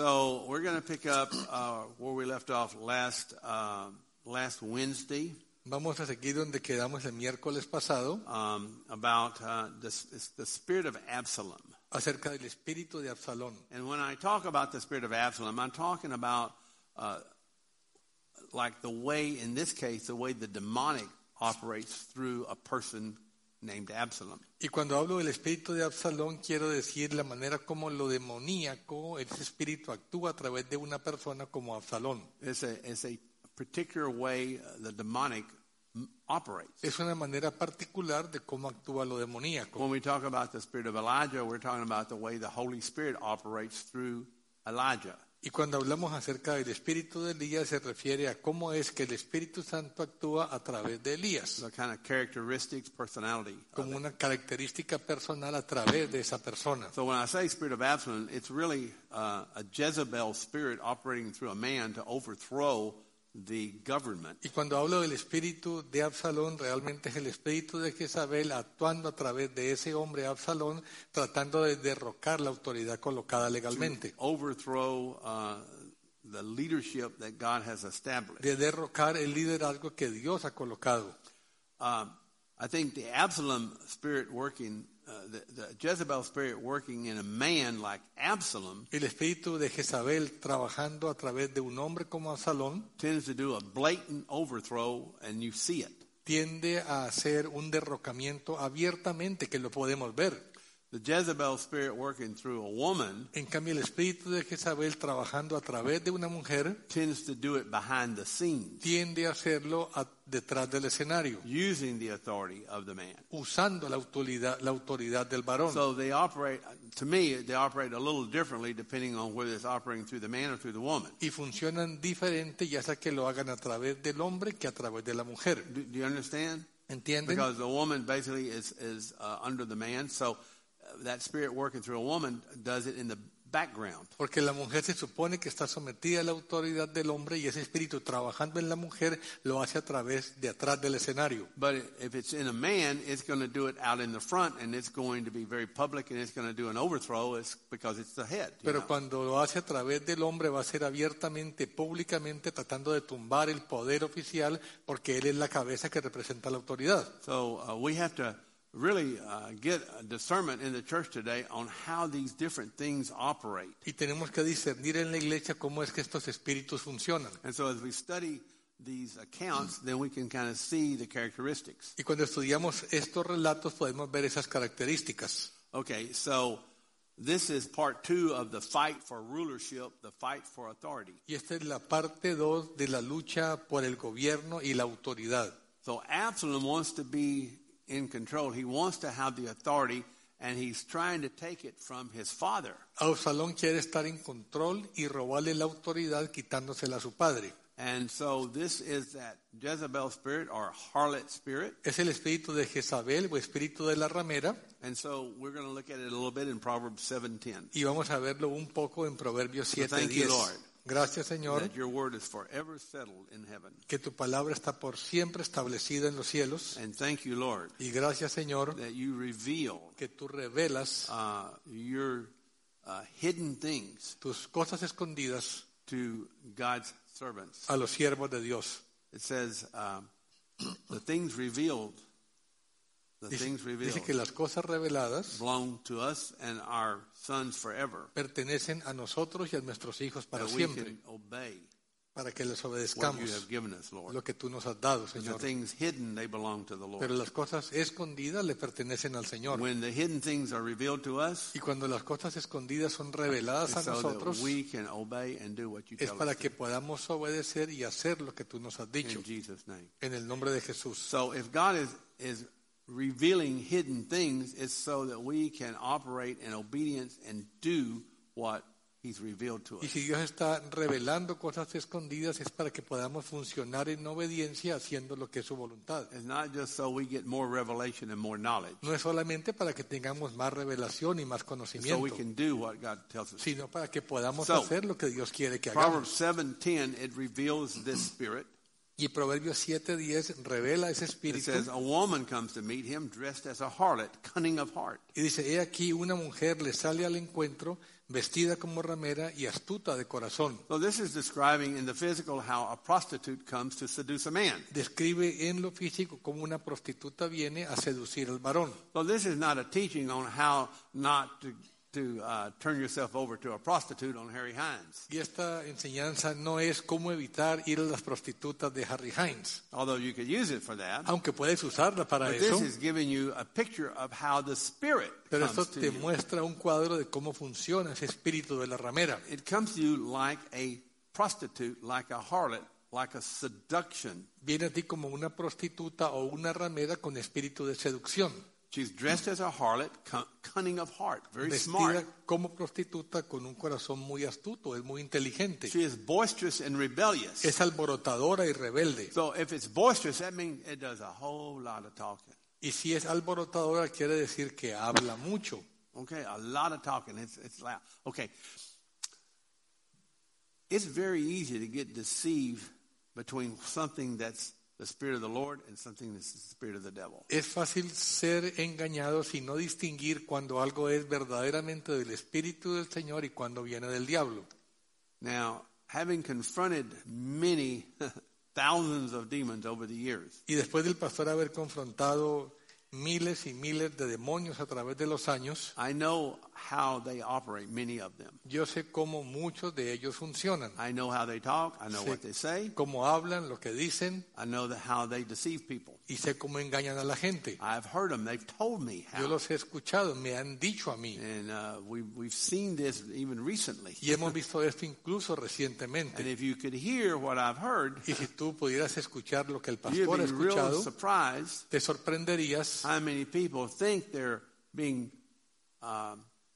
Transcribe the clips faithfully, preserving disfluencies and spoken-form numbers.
so we're going to pick up uh, where we left off last uh, last Wednesday. Vamos a seguir donde quedamos el miércoles pasado, Um, about uh, this, it's the spirit of Absalom. acerca del espíritu de Absalón. And when I talk about the spirit of Absalom, I'm talking about uh, like the way, in this case, the way the demonic operates through a person named Absalom. Y cuando hablo del espíritu de Absalón, quiero decir la manera como lo demoníaco, ese espíritu actúa a través de una persona como Absalón. It's a, it's a particular way uh, the demonic m- operates. Es una manera particular de cómo actúa lo demoníaco. When we talk about the spirit of Elijah, we're talking about the way the Holy Spirit operates through Elijah. Y cuando hablamos acerca del espíritu de Elías, se refiere a cómo es que el Espíritu Santo actúa a través de Elías, The kind of characteristics, personality. of como it. una característica personal a través de esa persona. So when I say spirit of Absalom, it's really uh, a Jezebel spirit operating through a man to overthrow the government. Y cuando hablo del espíritu de Absalón, realmente es el espíritu de Jezabel actuando a través de ese hombre Absalón, tratando de derrocar la autoridad colocada legalmente, Overthrow uh, the leadership that God has established. de derrocar el liderazgo que Dios ha colocado. Um, I think the Absalom spirit working, uh, the, the Jezebel spirit working in a man like Absalom El espíritu de Jezabel trabajando a través de un hombre como Absalón tends to do a blatant overthrow, and you see it. tiende a hacer un derrocamiento abiertamente que lo podemos ver. The Jezebel spirit working through a woman En cambio, el espíritu de Jezabel trabajando a través de una mujer tends to do it behind the scenes, tiende a hacerlo a- detrás del escenario, using the authority of the man. usando la autoridad, la autoridad del varón. So they operate, to me, they operate a little differently depending on whether it's operating through the man or through the woman. Y funcionan diferente, ya sea que lo hagan a través del hombre que a través de la mujer. Do, do you understand? ¿Entienden? Because the woman basically is, is uh, under the man, so uh, that spirit working through a woman does it in the background. Porque la mujer se supone que está sometida a la autoridad del hombre y ese espíritu trabajando en la mujer lo hace a través de atrás del escenario. But if it's in a man, it's going to do it out in the front, and it's going to be very public, and it's going to do an overthrow. It's because it's the head. you Pero know. cuando lo hace a través del hombre va a ser abiertamente, públicamente, tratando de tumbar el poder oficial porque él es la cabeza que representa la autoridad. So uh, we have to really uh, get a discernment in the church today on how these different things operate. Y tenemos que discernir en la iglesia cómo es que estos espíritus funcionan. And so as we study these accounts, then we can kind of see the characteristics. Y cuando estudiamos estos relatos podemos ver esas características. Okay, so this is part two of the fight for rulership, the fight for authority. Y esta es la parte dos de la lucha por el gobierno y la autoridad. So Absalom wants to be in control. He wants to have the authority, and he's trying to take it from his father. Absalón quiere estar en control y robarle la autoridad quitándosela a su padre. And so this is that Jezebel spirit or harlot spirit. Es el espíritu de Jezabel o espíritu de la ramera. And so we're going to look at it a little bit in Proverbs seven ten. Y vamos a verlo un poco en Proverbios siete thank you, diez. Lord. Gracias, Señor, That your word is forever settled in heaven. que tu palabra está por siempre establecida en los cielos. And thank you, Lord, Y gracias, Señor, that you reveal que tú revelas uh, your uh, hidden things tus cosas escondidas to God's servants. a los siervos de Dios. It says, um, the things revealed, the Dice, things dice revealed que las cosas reveladas belong to us and our sons forever, pertenecen a nosotros y a nuestros hijos para that we siempre, can obey para que les what you obedezcamos have given us, Lord. lo que tú nos has dado, And the Señor. things hidden, they belong to the Pero Lord. las cosas escondidas le pertenecen al Señor. When the hidden things are revealed to us, Y cuando las cosas escondidas son reveladas a it's so that nosotros, we can obey and do what you es tell para us que to. podamos obedecer y hacer lo que tú nos has dicho. In Jesus' name. En el nombre de Jesús. So if God is, is revealing hidden things, it's so that we can operate in obedience and do what He's revealed to Y us. si Dios está revelando cosas escondidas es para que podamos funcionar en obediencia haciendo lo que es su voluntad. It's not just so we get more revelation and more knowledge, No es solamente para que tengamos más revelación y más so we conocimiento, can do what God tells us. sino para que podamos So, hacer lo que Dios quiere que Proverbs hagamos. seven ten, it reveals this spirit. Y Y Proverbios siete diez revela ese It espíritu says, a woman comes to meet him dressed as a harlot, cunning of heart. y dice, he aquí una mujer le sale al encuentro vestida como ramera y astuta de corazón. So this is describing in the physical how a prostitute comes to seduce a man. Describe en lo físico cómo una prostituta viene a seducir al varón. So this is not a teaching on how not to, to uh, turn yourself over to a prostitute on Harry Hines. Y esta enseñanza no es cómo evitar ir a las prostitutas de Harry Hines, Although you could use it for that. aunque puedes usarla para But eso, this is giving you a picture of how the Spirit pero esto comes to te you. muestra un cuadro de cómo funciona ese espíritu de la ramera. It comes to you like a prostitute, like a harlot, like a seduction. Viene a ti como una prostituta o una ramera con espíritu de seducción, She's dressed as a harlot, cun- cunning of heart, very vestida smart. como prostituta con un corazón muy astuto, es muy inteligente, She is boisterous and rebellious. es alborotadora y rebelde. So if it's boisterous, that means it does a whole lot of talking. Y si es alborotadora quiere decir que habla mucho. Okay, a lot of talking. It's, it's loud. Okay. It's very easy to get deceived between something that's the Spirit of the Lord and something that's the Spirit of the devil. Es fácil ser engañados y no distinguir cuando algo es verdaderamente del Espíritu del Señor y cuando viene del diablo. Now, having confronted many thousands of demons over the years, Y después del pastor haber confrontado miles y miles de demonios a través de los años, I know how they operate, many of them. yo sé cómo muchos de ellos funcionan, I know how they talk. I know Sí. what they say. cómo hablan, lo que dicen, I know that how they deceive people. y sé cómo engañan a la gente. I've heard them. They've told me Yo how. los he escuchado, me han dicho a mí. And uh, we, we've seen this even recently. Y hemos visto esto incluso And recientemente. if you could hear what I've heard, Y si tú pudieras escuchar lo que el you'd pastor ha be real escuchado, surprised te sorprenderías how many people think they're being um,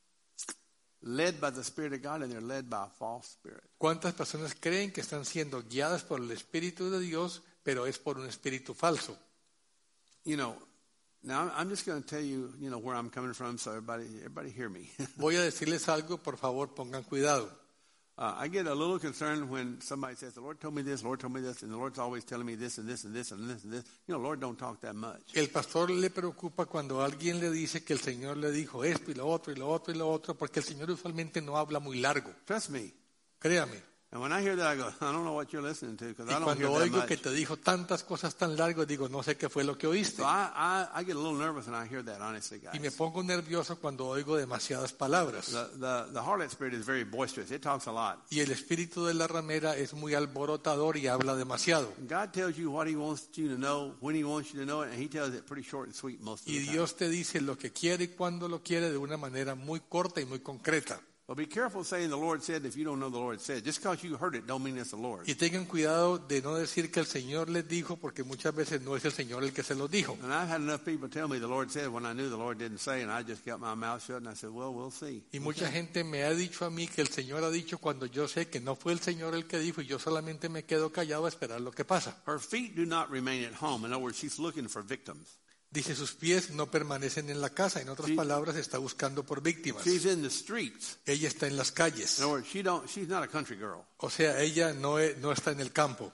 led by the Spirit of God and they're led by a false spirit. cuántas personas creen que están siendo guiadas por el Espíritu de Dios, pero es por un espíritu falso. You know, now I'm just going to tell you, you know, where I'm coming from, so everybody, everybody hear me. Voy a decirles algo, por favor, pongan cuidado. Uh, I get a little concerned when somebody says, the Lord told me this, the Lord told me this, and the Lord's always telling me this and this and this and this and this. You know, Lord don't talk that much. El pastor le preocupa cuando alguien le dice que el Señor le dijo esto y lo otro y lo otro y lo otro, porque el Señor usualmente no habla muy largo. Trust me. Créame. And when I hear that, I go, I don't know what you're listening to because Y I don't hear cuando that oigo much. que te dijo tantas cosas tan largas, digo, no sé qué fue lo que oíste. So I, I, I get a little nervous when I hear that, honestly, Y me guys. pongo nervioso cuando oigo demasiadas palabras. The, the, the harlot spirit is very boisterous. It talks a lot. Y el espíritu de la ramera es muy alborotador y habla demasiado. God tells you what he wants you to know, when he wants you to know it, and he tells it pretty short and sweet most of Y the time. Dios te dice lo que quiere y cuando lo quiere de una manera muy corta y muy concreta. But be careful saying the Lord said if you don't know the Lord said. Just because you heard it don't mean it's the Lord. Y tengan cuidado de no decir que el Señor les dijo, porque muchas veces no es el Señor el que se los dijo. And I've had enough people tell me the Lord said when I knew the Lord didn't say, and I just kept my mouth shut and I said, well, we'll see. Y mucha gente me ha dicho a mí que el Señor ha dicho cuando yo sé que no fue el Señor el que dijo y yo solamente me quedo callado a esperar lo que pasa. Her feet do not remain at home. In other words, she's looking for victims. Dice, sus pies no permanecen en la casa. En otras Sí. palabras, está buscando por víctimas. She's in the streets. Ella está en las calles. In other words, she don't, she's not a country girl. O sea, ella no, e- no está en el campo.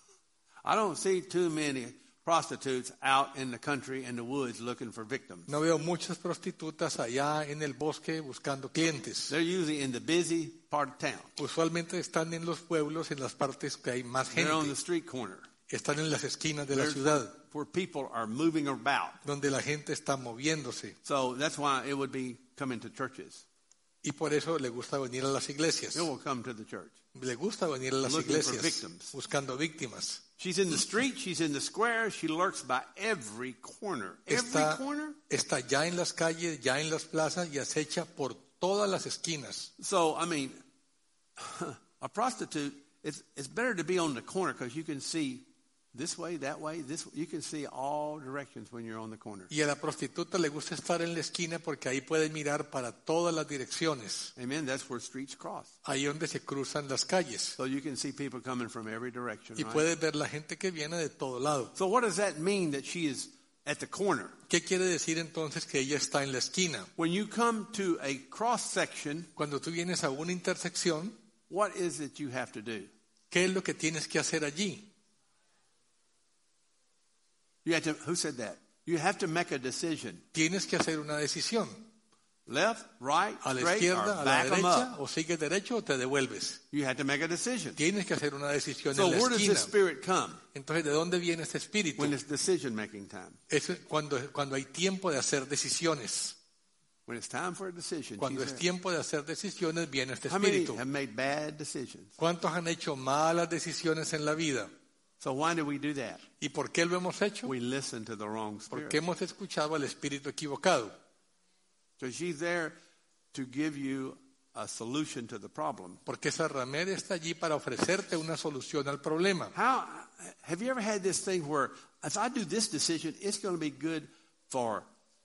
I don't see too many prostitutes out in the country and the woods looking for victims. No veo muchas prostitutas allá en el bosque buscando clientes. They're usually in the busy part of town. Usualmente están en los pueblos, en las partes que hay más They're on the gente. street corner. Están en las esquinas de la They're ciudad, where people are moving about. donde la gente está moviéndose. So that's why it would be coming to churches. Y por eso le gusta venir a las iglesias. It will come to the church. Le gusta venir a las Looking for iglesias victims. buscando víctimas. She's in the street, she's in the square, she lurks by every corner. Every Está, corner? está ya en las calles, ya en las plazas y acecha por todas las esquinas. So, I mean, a prostitute, it's, it's better to be on the corner because you can see this way, that way, this you can see all directions when you're on the corner. Y a la prostituta le gusta estar en la esquina porque ahí puede mirar para todas las direcciones, Amen. That's where streets cross. ahí donde se cruzan las calles. So you can see people coming from every direction. Y Right? puedes ver la gente que viene de todo lado. So what does that mean that she is at the corner? ¿Qué quiere decir entonces que ella está en la esquina? When you come to a cross section, Cuando tú vienes a una intersección, what is it you have to do? ¿qué es lo que tienes que hacer allí? You have to, who said that? You have to make a decision. Tienes que hacer una decisión. Left, right, A la straight, izquierda, or a la back 'em derecha, up. o sigues derecho o te devuelves. You have to make a decision. Tienes que hacer una decisión So en la where does esquina. this spirit come? Entonces, ¿de dónde viene este espíritu? When it's decision making time. Es cuando, cuando hay tiempo de hacer decisiones. When it's time for a decision. Cuando she's es there. tiempo de hacer decisiones, viene este How many espíritu. have made bad decisions? ¿Cuántos han hecho malas decisiones en la vida? So why do we do that? ¿Y por qué lo hemos hecho? We listen to the wrong spirit. Porque hemos escuchado al espíritu equivocado. So she's there to give you a solution to the problem. Porque esa ramera está allí para ofrecerte una solución al problema. How have you ever had this thing where if I do this decision, it's going to be good for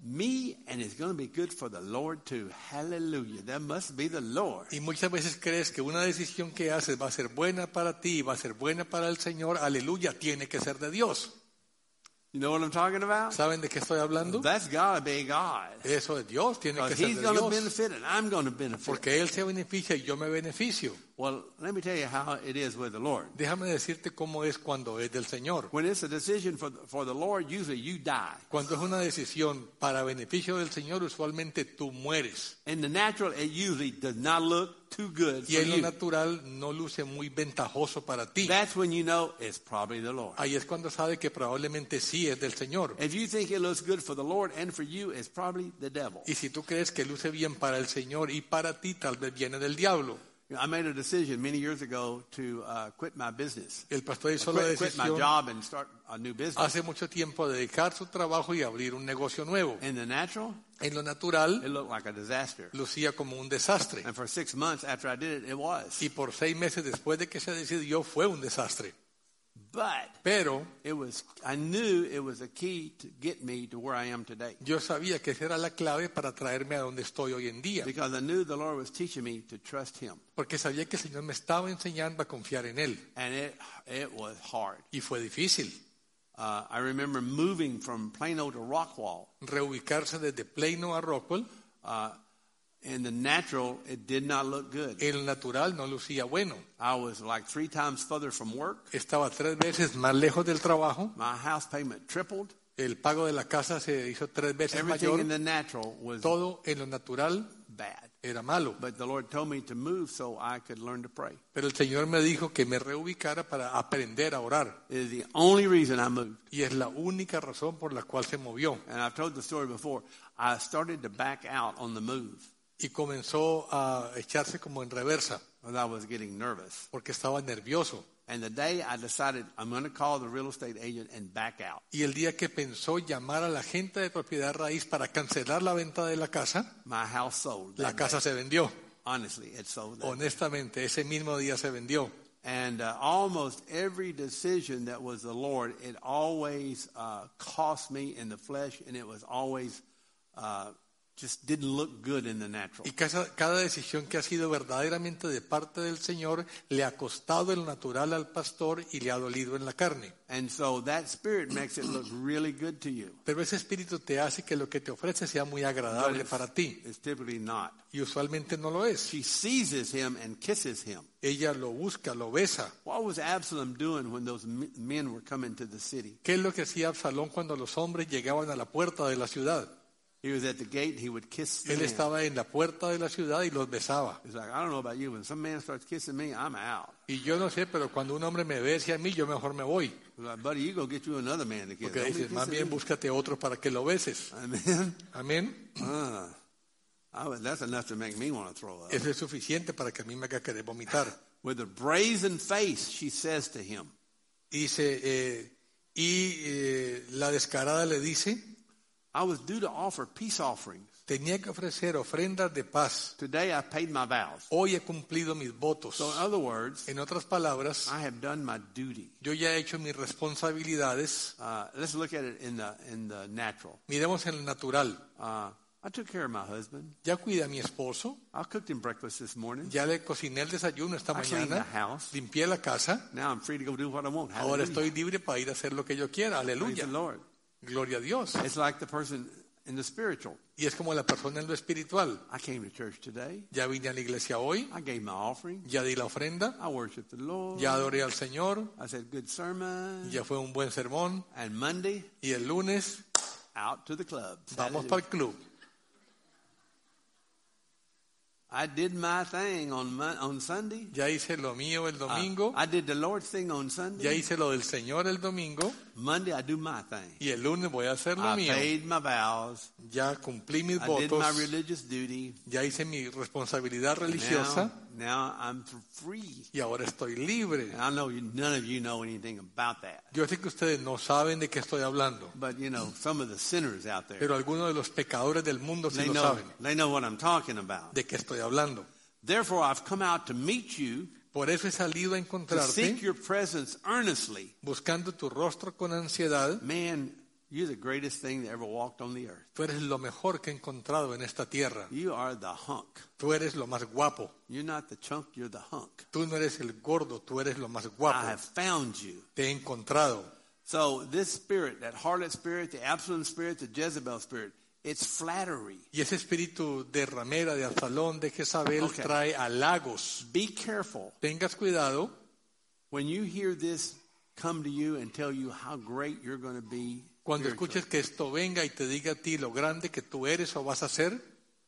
me and it's going to be good for the Lord too. Hallelujah. That must be the Lord. Y muchas veces crees que una decisión que haces va a ser buena para ti, va a ser buena para el Señor. Aleluya, tiene que ser de Dios. You know what I'm talking about? ¿Saben de qué estoy hablando? That's got to be God. Eso es Dios, tiene que Because ser he's de going to Dios. benefit and I'm going to benefit. Porque Él se beneficia y yo me beneficio. Well, let me tell you how it is with the Lord. Déjame decirte cómo es cuando es del Señor. When it's a decision for the, for the Lord, usually you die. Cuando es una decisión para beneficio del Señor, usualmente tú mueres. In the natural, it usually does not look too good Y for en lo you. natural no luce muy ventajoso para ti. That's when you know it's probably the Lord. Ahí es cuando sabe que probablemente sí es del Señor. If you think it looks good for the Lord and for you, it's probably the devil. Y si tú crees que luce bien para el Señor y para ti, tal vez viene del diablo. You know, I made a decision many years ago to uh, quit my business, El pastor hizo la quit, quit my decisión job and start a new business. hace mucho tiempo de dejar su trabajo y abrir un negocio nuevo. In the natural, En lo natural, it looked like a disaster. lucía como un desastre. And for six months after I did it, it was. Y por seis meses después de que se decidió, fue un desastre. But Pero it was, I knew it was a key to get me to where I am today. yo sabía que esa era la clave para traerme a donde estoy hoy en día. Because I knew the Lord was teaching me to trust Him. Porque sabía que el Señor me estaba enseñando a confiar en Él. And it, it was hard. Y fue difícil Uh, I remember moving from Plano to Rockwall. reubicarse desde Plano a Rockwell. Uh, in the natural, it did not look good. En lo natural no lucía bueno. I was like three times further from work. Estaba tres veces más lejos del trabajo. My house payment tripled. El pago de la casa se hizo tres veces Everything mayor. in the natural was Todo en lo natural bad. era malo. But the Lord told me to move so I could learn to pray. Pero el Señor me dijo que me reubicara para aprender a orar. It is the only reason I moved. Y es la única razón por la cual se movió. And I've told the story before. I started to back out on the move Y comenzó a echarse como en reversa, because I was getting nervous. porque estaba nervioso. And the day I decided I'm going to call the real estate agent and back out, Y el día que pensó llamar a la gente de propiedad raíz para cancelar la venta de la casa, my house sold. la that casa day. se vendió. Honestly, it sold. that day. Honestamente, ese mismo día se vendió. And uh, almost every decision that was the Lord, it always uh, cost me in the flesh, and it was always uh, just didn't look good in the natural. Y cada, cada decisión que ha sido verdaderamente de parte del Señor le ha costado el natural al pastor y le ha dolido en la carne. And so that spirit makes it look really good to you. Pero ese espíritu te hace que lo que te ofrece sea muy agradable But it's, para ti. it's typically not. Y usualmente no lo es. She seizes him and kisses him. Ella lo busca, lo besa. What was Absalom doing when those m- men were coming to the city? ¿Qué es lo que hacía Absalón cuando los hombres llegaban a la puerta de la ciudad? He was at the gate and he would kiss the Él man. estaba en la puerta de la ciudad y los besaba. He's like, I don't know about you. When some man starts kissing me, I'm out. Y yo no sé, pero cuando un hombre me bese a mí, yo mejor me voy. He's like, buddy, you go get you another man to kiss. Porque Don't be dices, más kissing bien me." búscate otro para que lo beses. Amen. Amén. Uh, I was, that's enough to make me want to throw up. Eso es suficiente para que a mí me haga querer vomitar. With a brazen face, she says to him, Dice, eh, y eh, la descarada le dice, I was due to offer peace offerings. tenía que ofrecer ofrendas de paz. Today I paid my vows. Hoy he cumplido mis votos. So in other words, En otras palabras, I have done my duty. yo ya he hecho mis responsabilidades. Uh, let's look at it in the in the natural. Miremos en el natural. Uh, I took care of my husband. Ya cuidé a mi esposo. I cooked him breakfast this morning. Ya le cociné el desayuno esta I cleaned the mañana. house. Limpié la casa. Now I'm free to go do what I want. Ahora Hallelujah. estoy libre para ir a hacer lo que yo quiera. Praise Aleluya. the Lord. Gloria a Dios. It's like the person in the spiritual. Y es como la persona en lo espiritual. I came to church today. Ya vine a la iglesia hoy, I gave my offering. ya di la ofrenda, I worshiped the Lord. ya adoré al Señor, I said good sermon. ya fue un buen sermón. And Monday, Y el lunes out to the club. vamos Saturday, para el club. I did my thing on Mon- on Sunday. Ya hice lo mío el Uh, domingo, I did the Lord's thing on Sunday. ya hice lo del Señor el domingo, Monday, I do my thing. y el lunes voy a hacer lo I mío. paid my vows. Ya cumplí mis I did my votos, religious duty. ya hice mi responsabilidad Now, religiosa now I'm f- free. y ahora estoy libre. And I know you, none of you know anything about that. Yo sé que ustedes no saben de qué estoy hablando, But, you know, some of the sinners out there, pero algunos de los pecadores del mundo sí they lo know, saben they know what I'm talking about. de qué estoy hablando. Therefore, I've come out to meet you, Por eso he salido a to encontrarte seek your presence earnestly. buscando tu rostro con ansiedad. Man, you're the greatest thing that ever walked on the earth. Tú eres lo mejor que he encontrado en esta tierra. You are the hunk. Tú eres lo más guapo. You're not the chunk, you're the hunk. Tú no eres el gordo, tú eres lo más I guapo. have found you. Te he encontrado. So this spirit, that harlot spirit, the Absalom spirit, the Jezebel spirit, it's flattery. Y ese espíritu de ramera, de Absalón, de Jezabel, Okay. trae halagos. Be careful Tengas cuidado when you hear this come to you and tell you how great you're going to be. cuando spiritually. escuches que esto venga y te diga a ti lo grande que tú eres o vas a ser.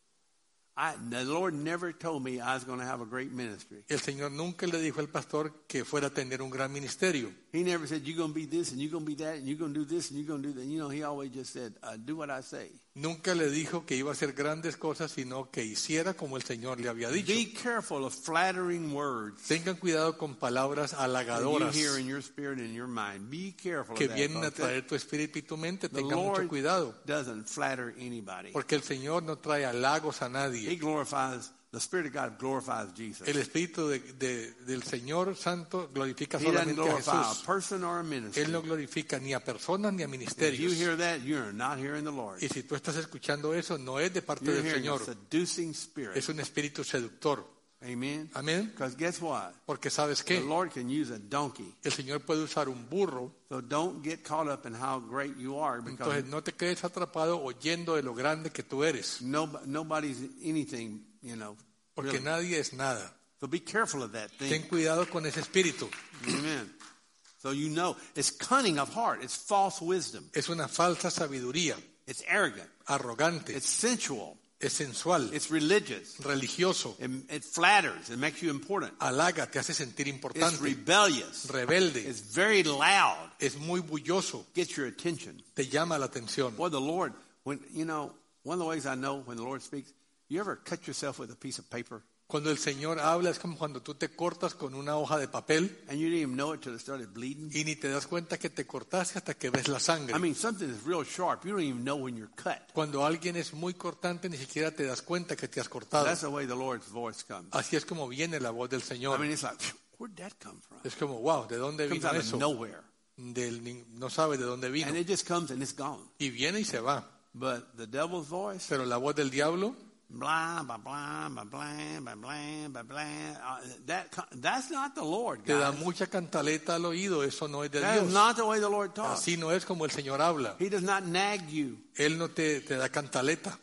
I, the Lord never told me I was going to have a great ministry. El Señor nunca le dijo al pastor que fuera a tener un gran ministerio. He never said, you're going to be this and you're going to be that and you're going to do this and you're going to do that. You know, he always just said, uh, do what I say. Nunca le dijo que iba a hacer grandes cosas, sino que hiciera como el Señor le había dicho. Be careful of flattering words Tengan cuidado con palabras that you halagadoras hear in your spirit and your mind. Be careful que of that. vienen a folks. traer tu espíritu y tu mente. The Tengan mucho Lord cuidado, doesn't flatter anybody. porque el Señor no trae halagos a He nadie. glorifies, the Spirit of God glorifies Jesus. El Espíritu de- de- del Señor Santo glorifica He doesn't solamente a glorify a Jesús. person or a ministry. Él no glorifica ni a personas ni a If you ministerios. hear that, you're not hearing the Lord. Y si tú estás escuchando eso, no es de parte You're del hearing a Señor, seducing spirit. es un espíritu seductor. Amen? Amén. Because guess what? Porque sabes The qué, Lord can use a donkey. el Señor puede usar un burro. So don't get caught up in how great you are because Entonces no te quedes atrapado oyendo de lo grande que tú eres, no, nobody's anything, you know. porque really. nadie es nada. So be careful of that thing. Ten cuidado con ese espíritu. Amen. So you know, it's cunning of heart. It's false wisdom. Es una falsa sabiduría, It's arrogant. arrogante, It's sensual. es sensual, It's religious. religioso, It, it flatters. It makes you important. halaga, te hace sentir It's importante, rebellious. rebelde, It's very loud. es muy bulloso, Gets your attention. te llama la atención. Boy, the Lord, when you know, one of the ways I know when the Lord speaks, you ever cut yourself with a piece of paper Cuando el Señor habla es como cuando tú te cortas con una hoja de papel and you didn't even know it till it started bleeding? y ni te das cuenta que te cortaste hasta que ves la sangre. I mean, something is real sharp. You don't even know when you're cut. Cuando alguien es muy cortante ni siquiera te das cuenta que te has cortado. That's the way the Lord's voice comes. Así es como viene la voz del I Señor. mean, it's like, phew, where'd that come from? Es como, wow, ¿de dónde It comes vino out of eso? nowhere. Del ni- no sabe de dónde vino. And it just comes and it's gone. Y viene y se va. But the devil's voice, Pero la voz del diablo blah, blah, blah, blah, blah, blah, blah, blah, blah, uh, that, co- that's not the Lord, te da guys. mucha cantaleta al oído. Eso no es de That is Dios. not the way the Lord talks. Así no es como el Señor habla. He does not nag you. Él no te, te da cantaleta.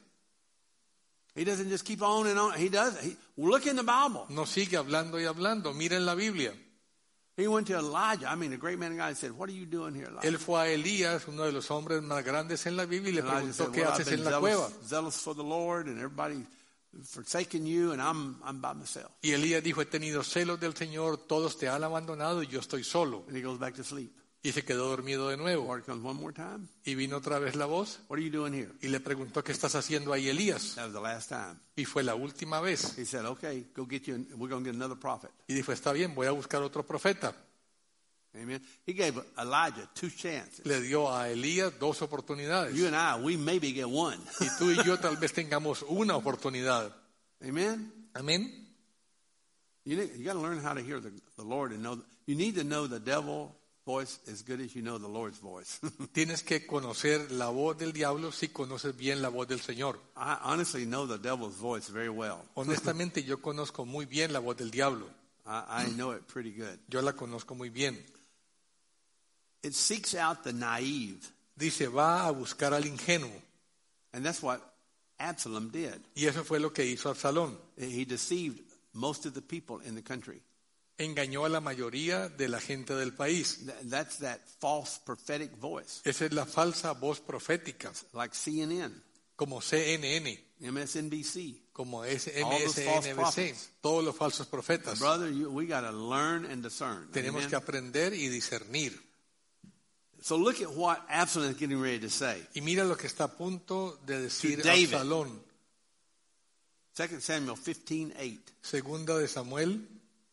He doesn't just keep on and on. He does. He, look in the Bible. No sigue hablando y hablando. Mira en la Biblia. He went to Elijah. I mean, a great man of God and said, what are you doing here, Elijah? Él fue a Elías, uno de los hombres más grandes en la Biblia, y le Elijah preguntó, said, ¿qué well, I've haces been en la cueva? zealous, zealous for the Lord and everybody forsaking you and I'm, I'm by myself. Y Elías dijo, he tenido celos del Señor, todos te han abandonado y yo estoy solo. And he goes back to sleep. Y se quedó dormido de nuevo. Lord comes one more time. Y vino otra vez la voz What are you doing here? y le preguntó, ¿qué estás haciendo ahí, Elías? That was the last time. Y fue la última vez. He said, okay, go get you, we're going to get another prophet. Y dijo, está bien, voy a buscar otro profeta. Amen. He gave Elijah two chances. Le dio a Elías dos oportunidades. You and I, we maybe get one. Y tú y yo tal vez tengamos una oportunidad. Amen. Amén. You, need, you got to learn how to hear the, the Lord and know. You need to know the devil's voice as good as you know the Lord's voice. Tienes que conocer la voz del diablo si conoces bien la voz del Señor. I honestly know the devil's voice very well. Honestamente, yo conozco muy bien la voz del diablo. I, I know it pretty good. Yo la conozco muy bien. It seeks out the naive. Dice, va a buscar al ingenuo. And that's what Absalom did. Y eso fue lo que hizo Absalón. He deceived most of the people in the country. Engañó a la mayoría de la gente del país. Th- That's that false prophetic voice, Esa es la falsa voz profética, like C N N, como C N N, M S N B C. como S- All those false M S N B C, prophets. todos los falsos profetas. Brother, you, we got to learn and discern. Tenemos Amen? que aprender y discernir. So look at what Absalom is getting ready to say. Y mira lo que está a punto de decir To David. Absalón. Second Samuel fifteen eight. Segunda de Samuel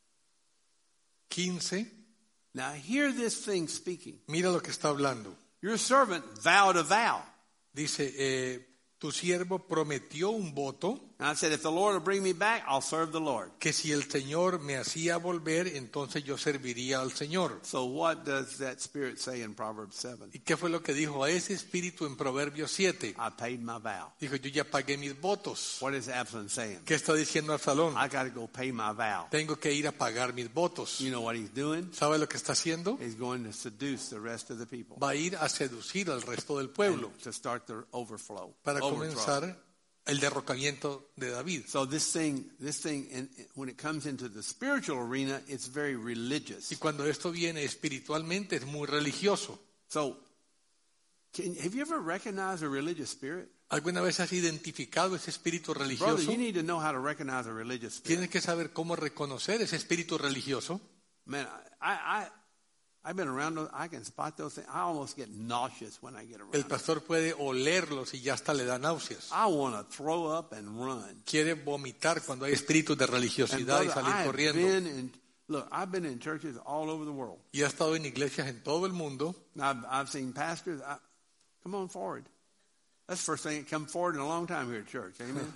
quince. Now hear this thing speaking. Mira lo que está hablando. Your servant vowed a vow. Dice, eh, tu siervo prometió un voto And I said, if the Lord will bring me back, I'll serve the Lord. que si el Señor me hacía volver, entonces yo serviría al Señor. So what does that spirit say in Proverbs seven? ¿Y qué fue lo que dijo a ese espíritu en Proverbios siete? I paid my vow. Dijo, yo ya pagué mis votos. What is Absalom saying? ¿Qué está diciendo Absalón? I got to go pay my vow. Tengo que ir a pagar mis votos. You know what he's doing? ¿Sabe lo que está haciendo? He's going to seduce the rest of the people. Va a ir a seducir al resto del pueblo To start the overflow. para overthrow. comenzar el derrocamiento de David. So this thing, this thing, in, when it comes into the spiritual arena, it's very religious. Y cuando esto viene espiritualmente es muy religioso. So, can, have you ever recognized a religious spirit? ¿Alguna vez has identificado ese espíritu Brother, religioso? you need to know how to recognize a religious spirit. Tienes que saber cómo reconocer ese espíritu religioso. Man, I, I, I've been around those, I can spot those things. I almost get nauseous when I get around El them. pastor puede olerlos y ya hasta le da náuseas. I want to throw up and run. Quiere vomitar cuando hay espíritus de And religiosidad y brother, salir I've corriendo. been in, look, I've been in churches all over the world. Y ha estado en iglesias en todo el mundo. I've, I've seen pastors. I, come on forward. That's the first thing that come forward in a long time here at church. Amen.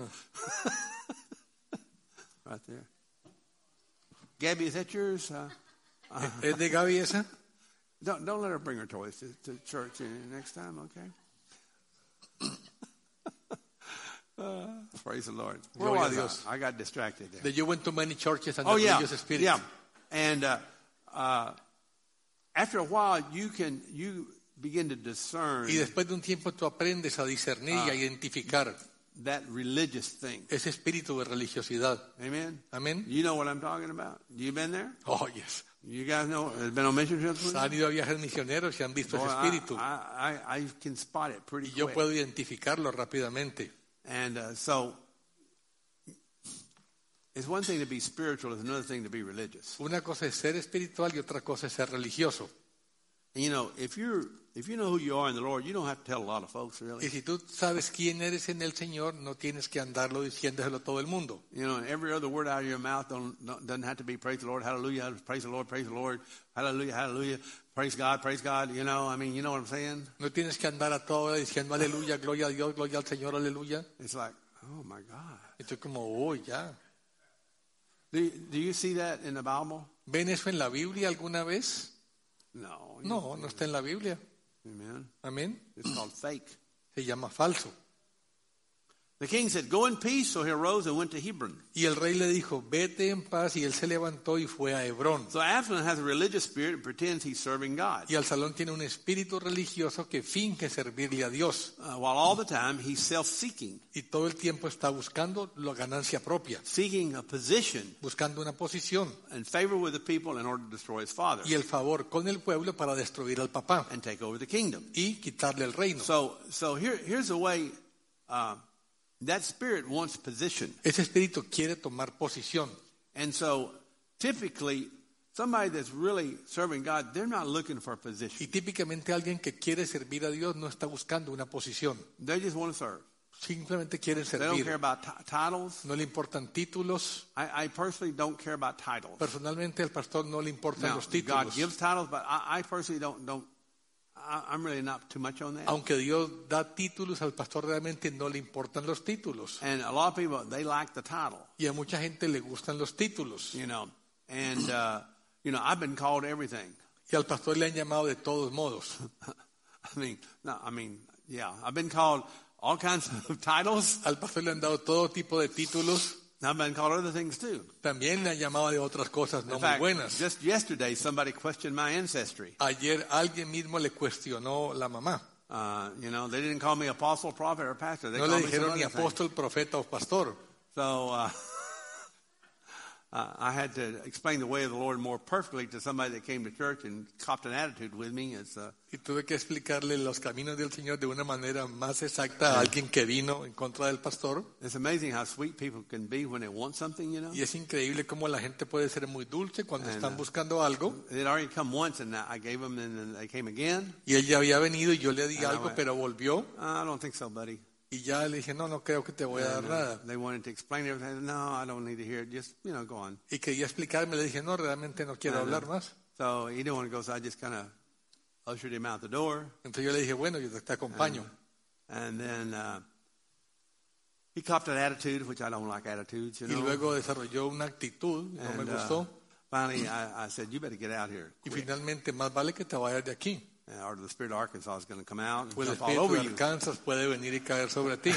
Right there. Gabby, is that yours? Uh, ¿Es de Gaby esa? don't don't let her bring her toys to, to church next time, okay? uh, praise the Lord. Where Gloria a was Dios. I? I got distracted there. That you went to many churches and Oh the yeah, religious spirit. yeah. And uh, uh, after a while, you can you begin to discern Y después de un tiempo tú aprendes a discernir y a identificar that religious thing. ese espíritu de religiosidad. Amen. Amén. You know what I'm talking about. You been there? Oh, yes. You guys know? Has been on mission trips with Han ido a viajes misioneros y han visto Boy, ese I, espíritu. I, I, I can spot it pretty Y yo quick. puedo identificarlo rápidamente. And uh, so, it's one thing to be spiritual. It's another thing to be religious. Una cosa es ser espiritual y otra cosa es ser religioso. And, you know, if you're if you know who you are in the Lord, you don't have to tell a lot of folks, Y really. si tú sabes quién eres en el Señor, no tienes que andarlo diciéndoselo a todo el mundo. You know, and every other word out of your mouth don't, don't, doesn't have to be praise the Lord, hallelujah, praise the Lord, praise the Lord, hallelujah, hallelujah, praise God, praise God. You know, I mean, you know what I'm saying? No tienes que andar a todo diciendo aleluya, gloria a Dios, gloria al Señor, aleluya. It's like, oh my God. Y tú como, oh, ya. Do you, do you see that in the Bible? ¿Ven eso en la Biblia alguna vez? No. you No, don't no see está en la Biblia. it. Amen. Amén. It's called fake. Se llama falso. The king said, go in peace. So he arose and went to Hebron. Y el rey le dijo, vete en paz, y él se levantó y fue a Hebrón. So Absalom has a religious spirit and pretends he's serving God, Y Absalón tiene un espíritu religioso que finge servirle a Dios. uh, while all the time he's self-seeking, Y todo el tiempo está buscando la ganancia propia, seeking a position buscando una posición and favor with the people in order to destroy his father y el favor con el pueblo para destruir al papá and take over the kingdom. y quitarle el reino. So, so here, here's the way uh, that spirit wants position. Ese espíritu quiere tomar posición. And so typically, somebody that's really serving God, they're not looking for a Y position. típicamente alguien que quiere servir a Dios no está buscando una posición. They just want to serve. Simplemente quieren They don't care servir. about t- titles. No le importan títulos. I, I personally don't care about titles. Personalmente al pastor no le importan Now, los God títulos. gives titles, but I, I personally don't, don't I, I'm really not too much on that. Aunque Dios da títulos, al pastor realmente no le importan los títulos. And a lot of people, they like the title, Y a mucha gente le gustan los títulos. you know. And, uh, you know, I've been called everything. Y al pastor le han llamado de todos modos. I mean, no, I mean, yeah, I've been called all kinds of titles. Al pastor le han dado todo tipo de títulos. I've been called other things too. También le han llamado de otras cosas no In muy fact, buenas. just yesterday, somebody questioned my ancestry. Ayer alguien mismo le cuestionó la mamá. Uh, you know, they didn't call me apostle, prophet, or pastor. They No called le me some dijeron ni other thing. apóstol, profeta o pastor. So uh, uh, I had to explain the way of the Lord more perfectly to somebody that came to church and copped an attitude with me. It's, uh, Y tuve que explicarle los caminos del Señor de una manera más exacta a alguien que vino en contra del pastor. it's amazing how sweet people can be when they want something, you know. Y es increíble cómo la gente puede ser muy dulce cuando And, están uh, buscando algo. They'd already come once, and I gave them, and then they came again. Y él ya había venido y yo le di And I algo, went, pero volvió. I don't think so, buddy. Y ya le dije, no, no creo que te voy a dar And, uh, nada. they wanted to explain everything. No, I don't need to hear it. Just, you know, go on. Y quería explicarme, le dije, no, realmente no quiero And, uh, hablar más. So he didn't want to go, so I just kind of ushered him out the door. Entonces yo le dije, bueno, yo te acompaño. And then uh, he copped an attitude, which I don't like attitudes, you Y know. luego desarrolló una actitud, no me And uh, gustó. finally, I, I said, you better get out here. Y quick. finalmente, más vale que te vayas de aquí. Uh, or the spirit of Arkansas is going to come out and Pues el jump all espíritu over de you. Arkansas puede venir y caer sobre ti.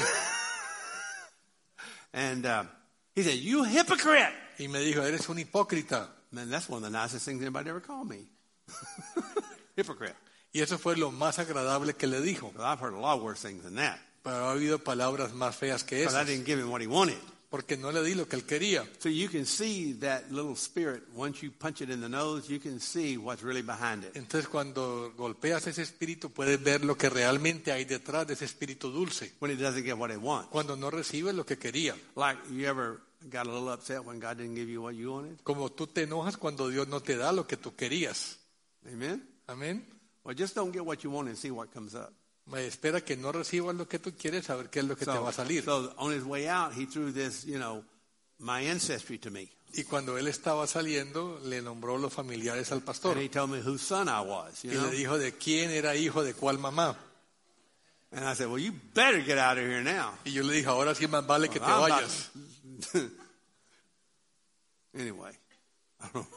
And uh, he said, you hypocrite. Y me dijo, eres un hipócrita. Man, that's one of the nicest things anybody ever called me. Hypocrite. Y eso fue lo más agradable que le dijo. Well, I've heard a lot worse things than that. Pero ha habido palabras más feas que Because I esas. didn't give him what he wanted. Porque no le di lo que él quería. So you can see that little spirit. Once you punch it in the nose, you can see what's really behind it. Entonces cuando golpeas ese espíritu puedes ver lo que realmente hay detrás de ese espíritu dulce. When he doesn't get what he wants. Cuando no recibe lo que quería. Like, you ever got a little upset when God didn't give you what you wanted? Como tú te enojas cuando Dios no te da lo que tú querías. Amen? Amén. Well, just don't get what you want and see what comes up. Me espera que no recibas lo que tú quieres, a ver qué es lo que te va a salir. so on his way out, he threw this, you know, my ancestry to me. Y cuando él estaba saliendo, le nombró los familiares al pastor. And he told me whose son I was, you Y know. le dijo de quién era hijo de cuál mamá. And I said, well, you better get out of here now. Y yo le dije, ahora sí más vale que te I'm about- vayas. Anyway, I don't know.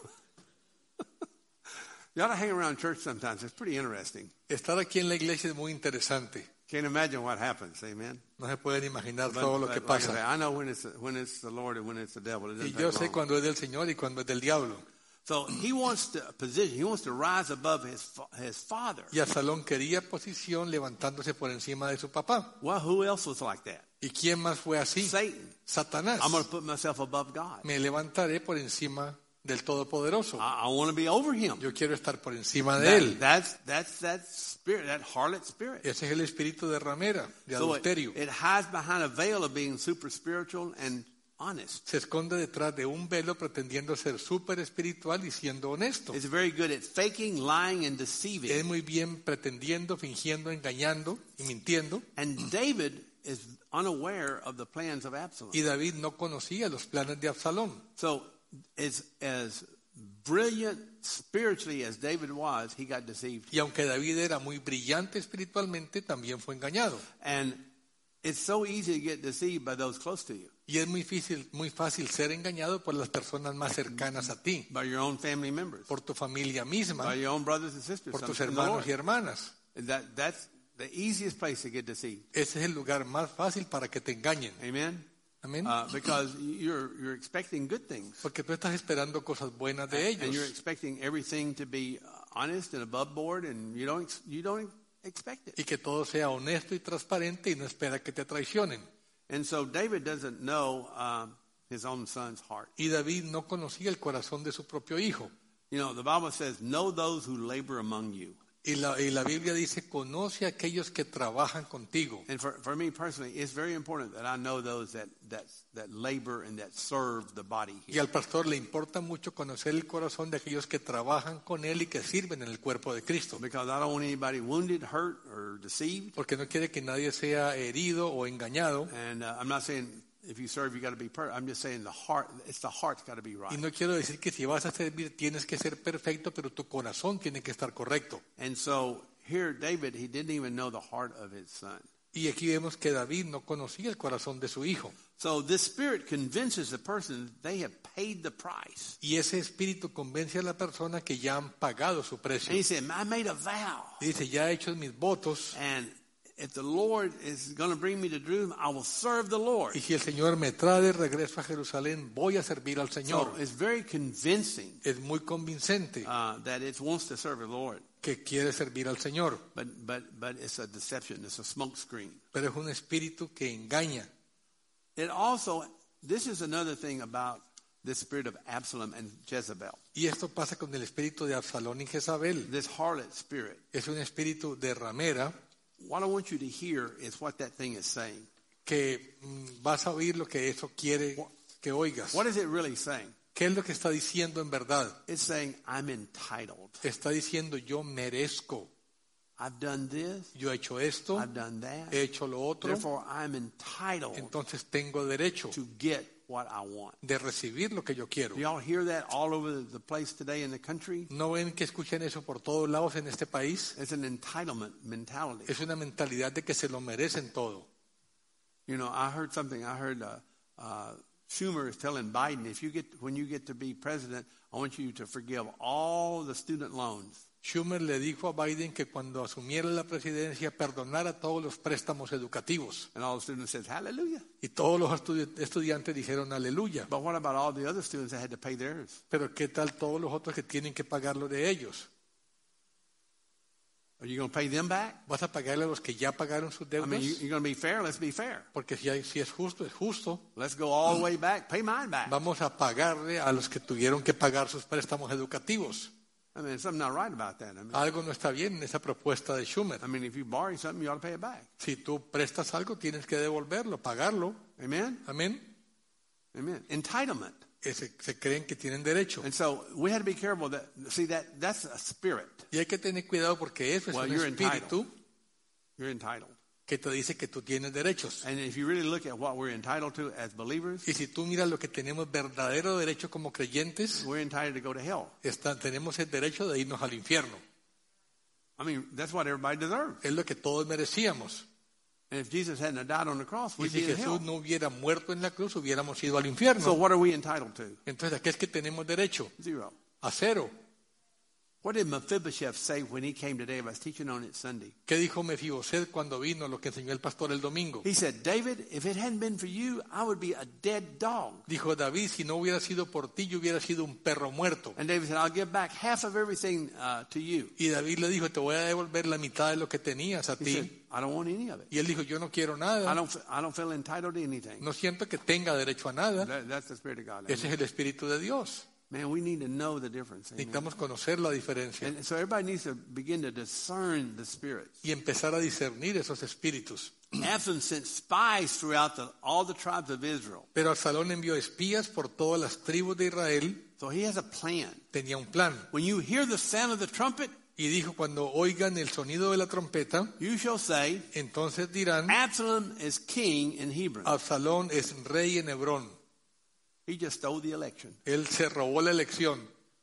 You ought to hang around church sometimes. It's pretty interesting. Estar aquí en la iglesia es muy interesante. Can't imagine what happens. Amen. No se pueden imaginar But- todo lo but que like I say, pasa. I know when it's when it's the Lord and when it's the devil. It Y doesn't yo take sé long. cuando es del Señor y cuando es del diablo. So he wants to position. He wants to rise above his fa- his father. Y Absalón quería posición levantándose por encima de su papá. Well, who else was like that? ¿Y quién más fue así? Satan. Satanás. I'm going to put myself above God. Me levantaré por encima del Todopoderoso. I, I want to be over him. Yo quiero estar por encima de That- él. that's that's that spirit, that harlot spirit. Ese es el espíritu de ramera, de So it, adulterio. it hides behind a veil of being super spiritual and honest. Se esconde detrás de un velo pretendiendo ser súper espiritual y siendo honesto. It's very good at faking, lying, and deceiving. Es muy bien pretendiendo, fingiendo, engañando y mintiendo. And David is unaware of the plans of Absalom. Y David no conocía los planes de Absalón. So as as brilliant spiritually as David was, he got deceived. Y aunque David era muy brillante espiritualmente, también fue engañado. And it's so easy to get deceived by those close to you, Y es muy difícil, muy fácil ser engañado por las personas más cercanas a ti, by your own family members, por tu familia misma, by your own brothers and sisters, por tus some- in the hermanos y Lord. hermanas. That that's the easiest place to get deceived. Ese es el lugar más fácil para que te engañen. Amen. Amén. Uh, because you're you're expecting good things, Porque tú estás esperando cosas buenas de and you're ellos. expecting everything to be honest and above board, and you don't ex- you don't expect it. Y que todo sea honesto y transparente y no espera que te traicionen. And so David doesn't know um, his own son's heart. Y David no conocía el corazón de su propio hijo. You know, the Bible says, "Know those who labor among you." Y la, y la Biblia dice, conoce a aquellos que trabajan contigo. And for, for me personally, it's very important that I know those that, that, that labor and that serve the body Y here. al pastor le importa mucho conocer el corazón de aquellos que trabajan con él y que sirven en el cuerpo de Cristo. Because I don't want anybody wounded, hurt, or deceived. Porque no quiere que nadie sea herido o engañado. And uh, I'm not saying if you serve, you got to be perfect. I'm just saying the heart, it's the heart's got to be right. Y no quiero decir que si vas a servir tienes que ser perfecto, pero tu corazón tiene que estar correcto. And so here, David, he didn't even know the heart of his son. Y aquí vemos que David no conocía el corazón de su hijo. So this spirit convinces the person that they have paid the price. Y ese espíritu convence a la persona que ya han pagado su precio. And he said, I made a vow. Dice, ya he hecho mis votos. And if the Lord is going to bring me to Jerusalem, I will serve the Lord. Y si el Señor me trae de regreso a Jerusalén, voy a servir al Señor. So it's very convincing Es muy convincente uh, that it wants to serve the Lord. que quiere servir al Señor, But, but, but it's a deception. It's a smoke screen. pero es un espíritu que engaña. It also, this is another thing about this spirit of Absalom and Jezebel. Y esto pasa con el espíritu de Absalón y Jezabel. This harlot spirit. Es un espíritu de ramera What I want you to hear is what that thing is saying. que mm, vas a oír lo que eso quiere que oigas. What is it really saying? ¿Qué es lo que está diciendo en verdad? It's saying, I'm entitled. Está diciendo, yo merezco. I've done this. Yo he hecho esto, I've done that. he hecho lo otro, Therefore, I'm entitled entonces tengo derecho to get what I want. de recibir lo que yo quiero. Do y'all hear that all over the place today in the country? ¿No ven que escuchan eso por todos lados en este país? It's an entitlement mentality. Es una mentalidad de que se lo merecen todo. You know, I heard something. I heard uh, uh, Schumer is telling Biden, if you get when you get to be president, I want you to forgive all the student loans. Schumer le dijo a Biden que cuando asumiera la presidencia perdonara todos los préstamos educativos. And all the students said, hallelujah. Y todos los estudi- estudiantes dijeron aleluya. But what about all the other students that had to pay theirs? Pero ¿qué tal todos los otros que tienen que pagar lo de ellos? Are you going to pay them back? ¿Vas a pagarle a los que ya pagaron sus I deudas? mean, you, you're going to be fair. Let's be fair. Porque si, hay- si es justo, es justo. Let's go all the way back. Pay mine back. Vamos a pagarle a los que tuvieron que pagar sus préstamos educativos. I mean, there's something not right about that. I mean, Algo no está bien en esa propuesta de Schumer. I mean, if you borrow something, you ought to pay it back. Si tú prestas algo, tienes que devolverlo, pagarlo. Amen? Amén. Amen. Entitlement. Ese- se creen que tienen derecho. And so we had to be careful that, see, that that's a spirit. Y hay que tener cuidado porque eso es Well, un you're espíritu You're entitled. que te dice que tú tienes derechos. And if you really look at what we're entitled to as believers, Y si tú miras lo que tenemos verdadero derecho como creyentes, we're entitled to go to hell. está- tenemos el derecho de irnos al infierno. I mean, that's what everybody deserves. Es lo que todos merecíamos. And if Jesus hadn't died on the cross, Y we'd si be in Jesús hell. no hubiera muerto en la cruz, hubiéramos ido al So infierno. what are we entitled to? Entonces, ¿a qué es que tenemos derecho? Zero. A cero. What did Mephibosheth say when he came today? I was teaching on it Sunday. ¿Qué dijo Mefiboset cuando vino lo que enseñó el pastor el domingo? He said, David, if it hadn't been for you, I would be a dead dog. Dijo David, si no hubiera sido por ti, yo hubiera sido un perro muerto. And David said, I'll give back half of everything uh, to you. Y David le dijo, te voy a devolver la mitad de lo que tenías a He said, ti. I don't want any of it. Y él dijo, yo no quiero I nada. don't, f- I don't feel entitled to anything. No siento que tenga derecho a nada. That, that's the Spirit of God. Ese es el Espíritu de Dios. Man, we need to know the difference. Amen. Necesitamos conocer la diferencia And so everybody needs to begin to discern the spirits. y empezar a discernir esos espíritus. Absalom sent spies throughout the, all the tribes of Israel. Pero Absalón envió espías por todas las tribus de Israel. So he has a plan. Tenía un plan. When you hear the sound of the trumpet, Y dijo, cuando oigan el sonido de la trompeta, you shall say, entonces dirán, Absalom is king in Hebron. Absalón es rey en Hebrón. He just stole the election. Él se robó la elección.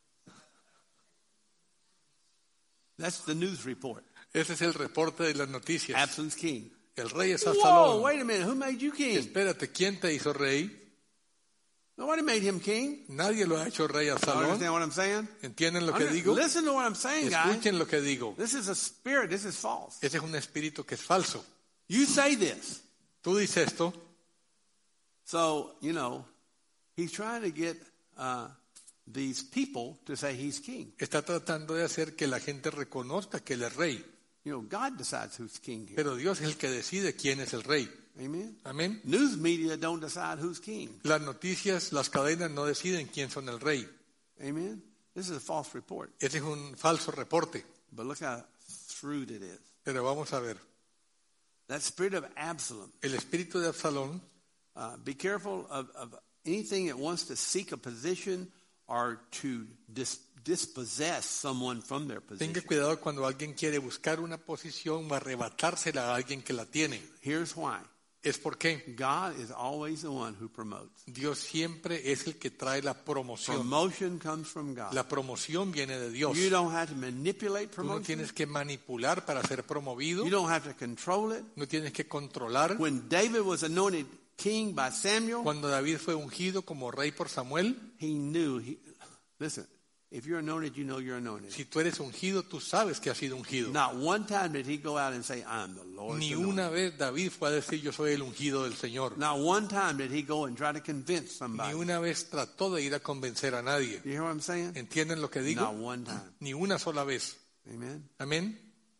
That's the news report. Ese es el reporte de las noticias. Absalom's king. El rey es Whoa, Absalón. wait a minute. Who made you king? Espérate, ¿quién te hizo rey? Nobody made him king. Nadie lo ha hecho rey a You Absalón. understand what I'm saying? ¿Entienden lo que Under- digo? Listen to what I'm saying, guys. Escuchen lo que digo. This is a spirit. This is false. Ese es un espíritu que es falso. You say this. Tú dices esto, So, you know, he's trying to get uh, these people to say he's king. está tratando de hacer que la gente reconozca que él es rey. You know, God decides who's king here. Pero Dios es el que decide quién es el rey. Amen. Amén. News media don't decide who's king. Las noticias, las cadenas no deciden quién son el rey. Amen. This is a false report. Ese es un falso reporte. But look how shrewd it is. Pero vamos a ver. That spirit of Absalom. El espíritu de Absalón, Uh, be careful of, of anything that wants to seek a position or to dis- dispossess someone from their position. tenga cuidado cuando alguien quiere buscar una posición o arrebatársela a alguien que la tiene. Here's why. Es porque God is always the one who promotes. Dios siempre es el que trae la promoción. Promotion comes from God. La promoción viene de Dios. You don't have to manipulate Tú no promotion. tienes que manipular para ser promovido. You don't have to control it. No tienes que controlar. When David was anointed king by Samuel, Cuando David fue ungido como rey por Samuel, he knew he listen, If you're anointed, you know you're anointed. Si tú eres ungido, tú sabes que has sido ungido. Not one time did he go out and say, I'm the Lord's Ni anointed. una vez David fue a decir, yo soy el ungido del Señor. Not one time did he go and try to convince Ni somebody. una vez trató de ir a convencer a nadie. You hear what I'm saying? ¿Entienden lo que Not digo? one time. Ni una sola vez. Amen. Amén.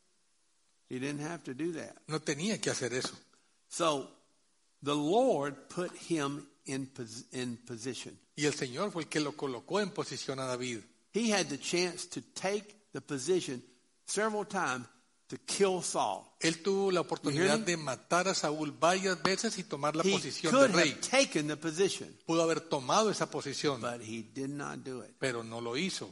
He didn't have to do that. No tenía que hacer eso. So the Lord put him in pos- in position. Y el Señor fue el que lo colocó en posición a David. He had the chance to take the position several times to kill Saul. Él tuvo la oportunidad de matar a Saúl varias veces y tomar la He posición de could rey. have taken the position, Pudo haber tomado esa posición, but he did not do it. pero no lo hizo,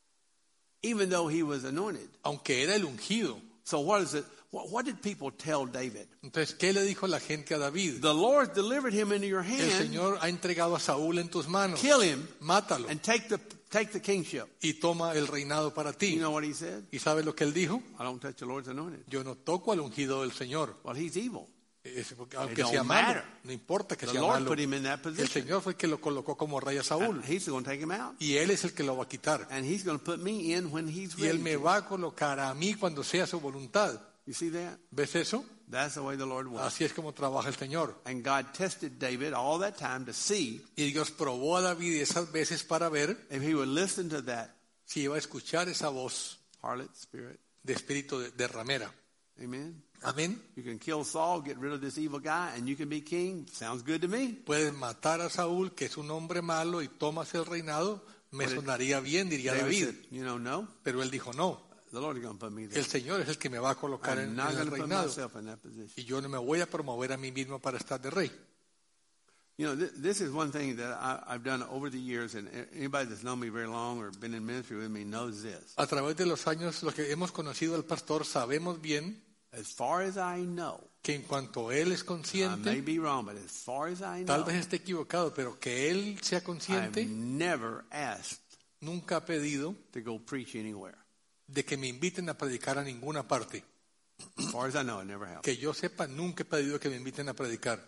Even though he was anointed. aunque era el ungido. So what is it? What, what did people tell David? Entonces, ¿qué le dijo la gente a David? The Lord delivered him into your El hand. Señor ha entregado a Saúl en tus manos. Kill him Mátalo and take the take the kingship. y toma el reinado para You ti. know what he said? ¿Y sabes lo que él dijo? I don't touch the Lord's anointed. Yo no toco al ungido del Señor. Well, he's evil. Es porque- aunque It sea don't malo, matter. no importa que The sea Lord malo. put him in that El position. Señor fue el que lo colocó como rey a Saúl. He's going to take him out. Y Él es el que lo va a quitar. And he's going to put me in when he's Y Él ready. me to. va a colocar a mí cuando sea su voluntad. You see that? ¿Ves eso? That's the way the Lord works. Así es como trabaja el Señor. And God tested David all that time to see Y Dios probó a David esas veces para ver if he would listen to that si iba a escuchar esa voz harlot spirit. de espíritu de, de ramera. Amen. Amén. You can kill Saul, get rid of this evil guy, and you can be king. Sounds good to me. Puedes matar a Saúl, que es un hombre malo, y tomas el reinado. Me But it- sonaría bien, diría David David. said, you know, no. Pero él dijo, no, The Lord is going to put me there. el Señor es el que me va a colocar en, I'm en not el going to put reinado. myself in that position. Y yo no me voy a promover a mí mismo para estar de rey. You know, th- this is one thing that I, I've done over the years, and anybody that's known me very long or been in ministry with me knows this. A través de los años, los que hemos conocido al pastor, sabemos bien As far as I know, que en cuanto él es I may consciente, be wrong, but as far as I tal know, vez esté equivocado, pero que él sea I've consciente, never asked nunca ha pedido to go preach anywhere. de que me inviten a predicar a ninguna parte. As far as I know, I never have. Que yo sepa, nunca he pedido que me inviten a predicar.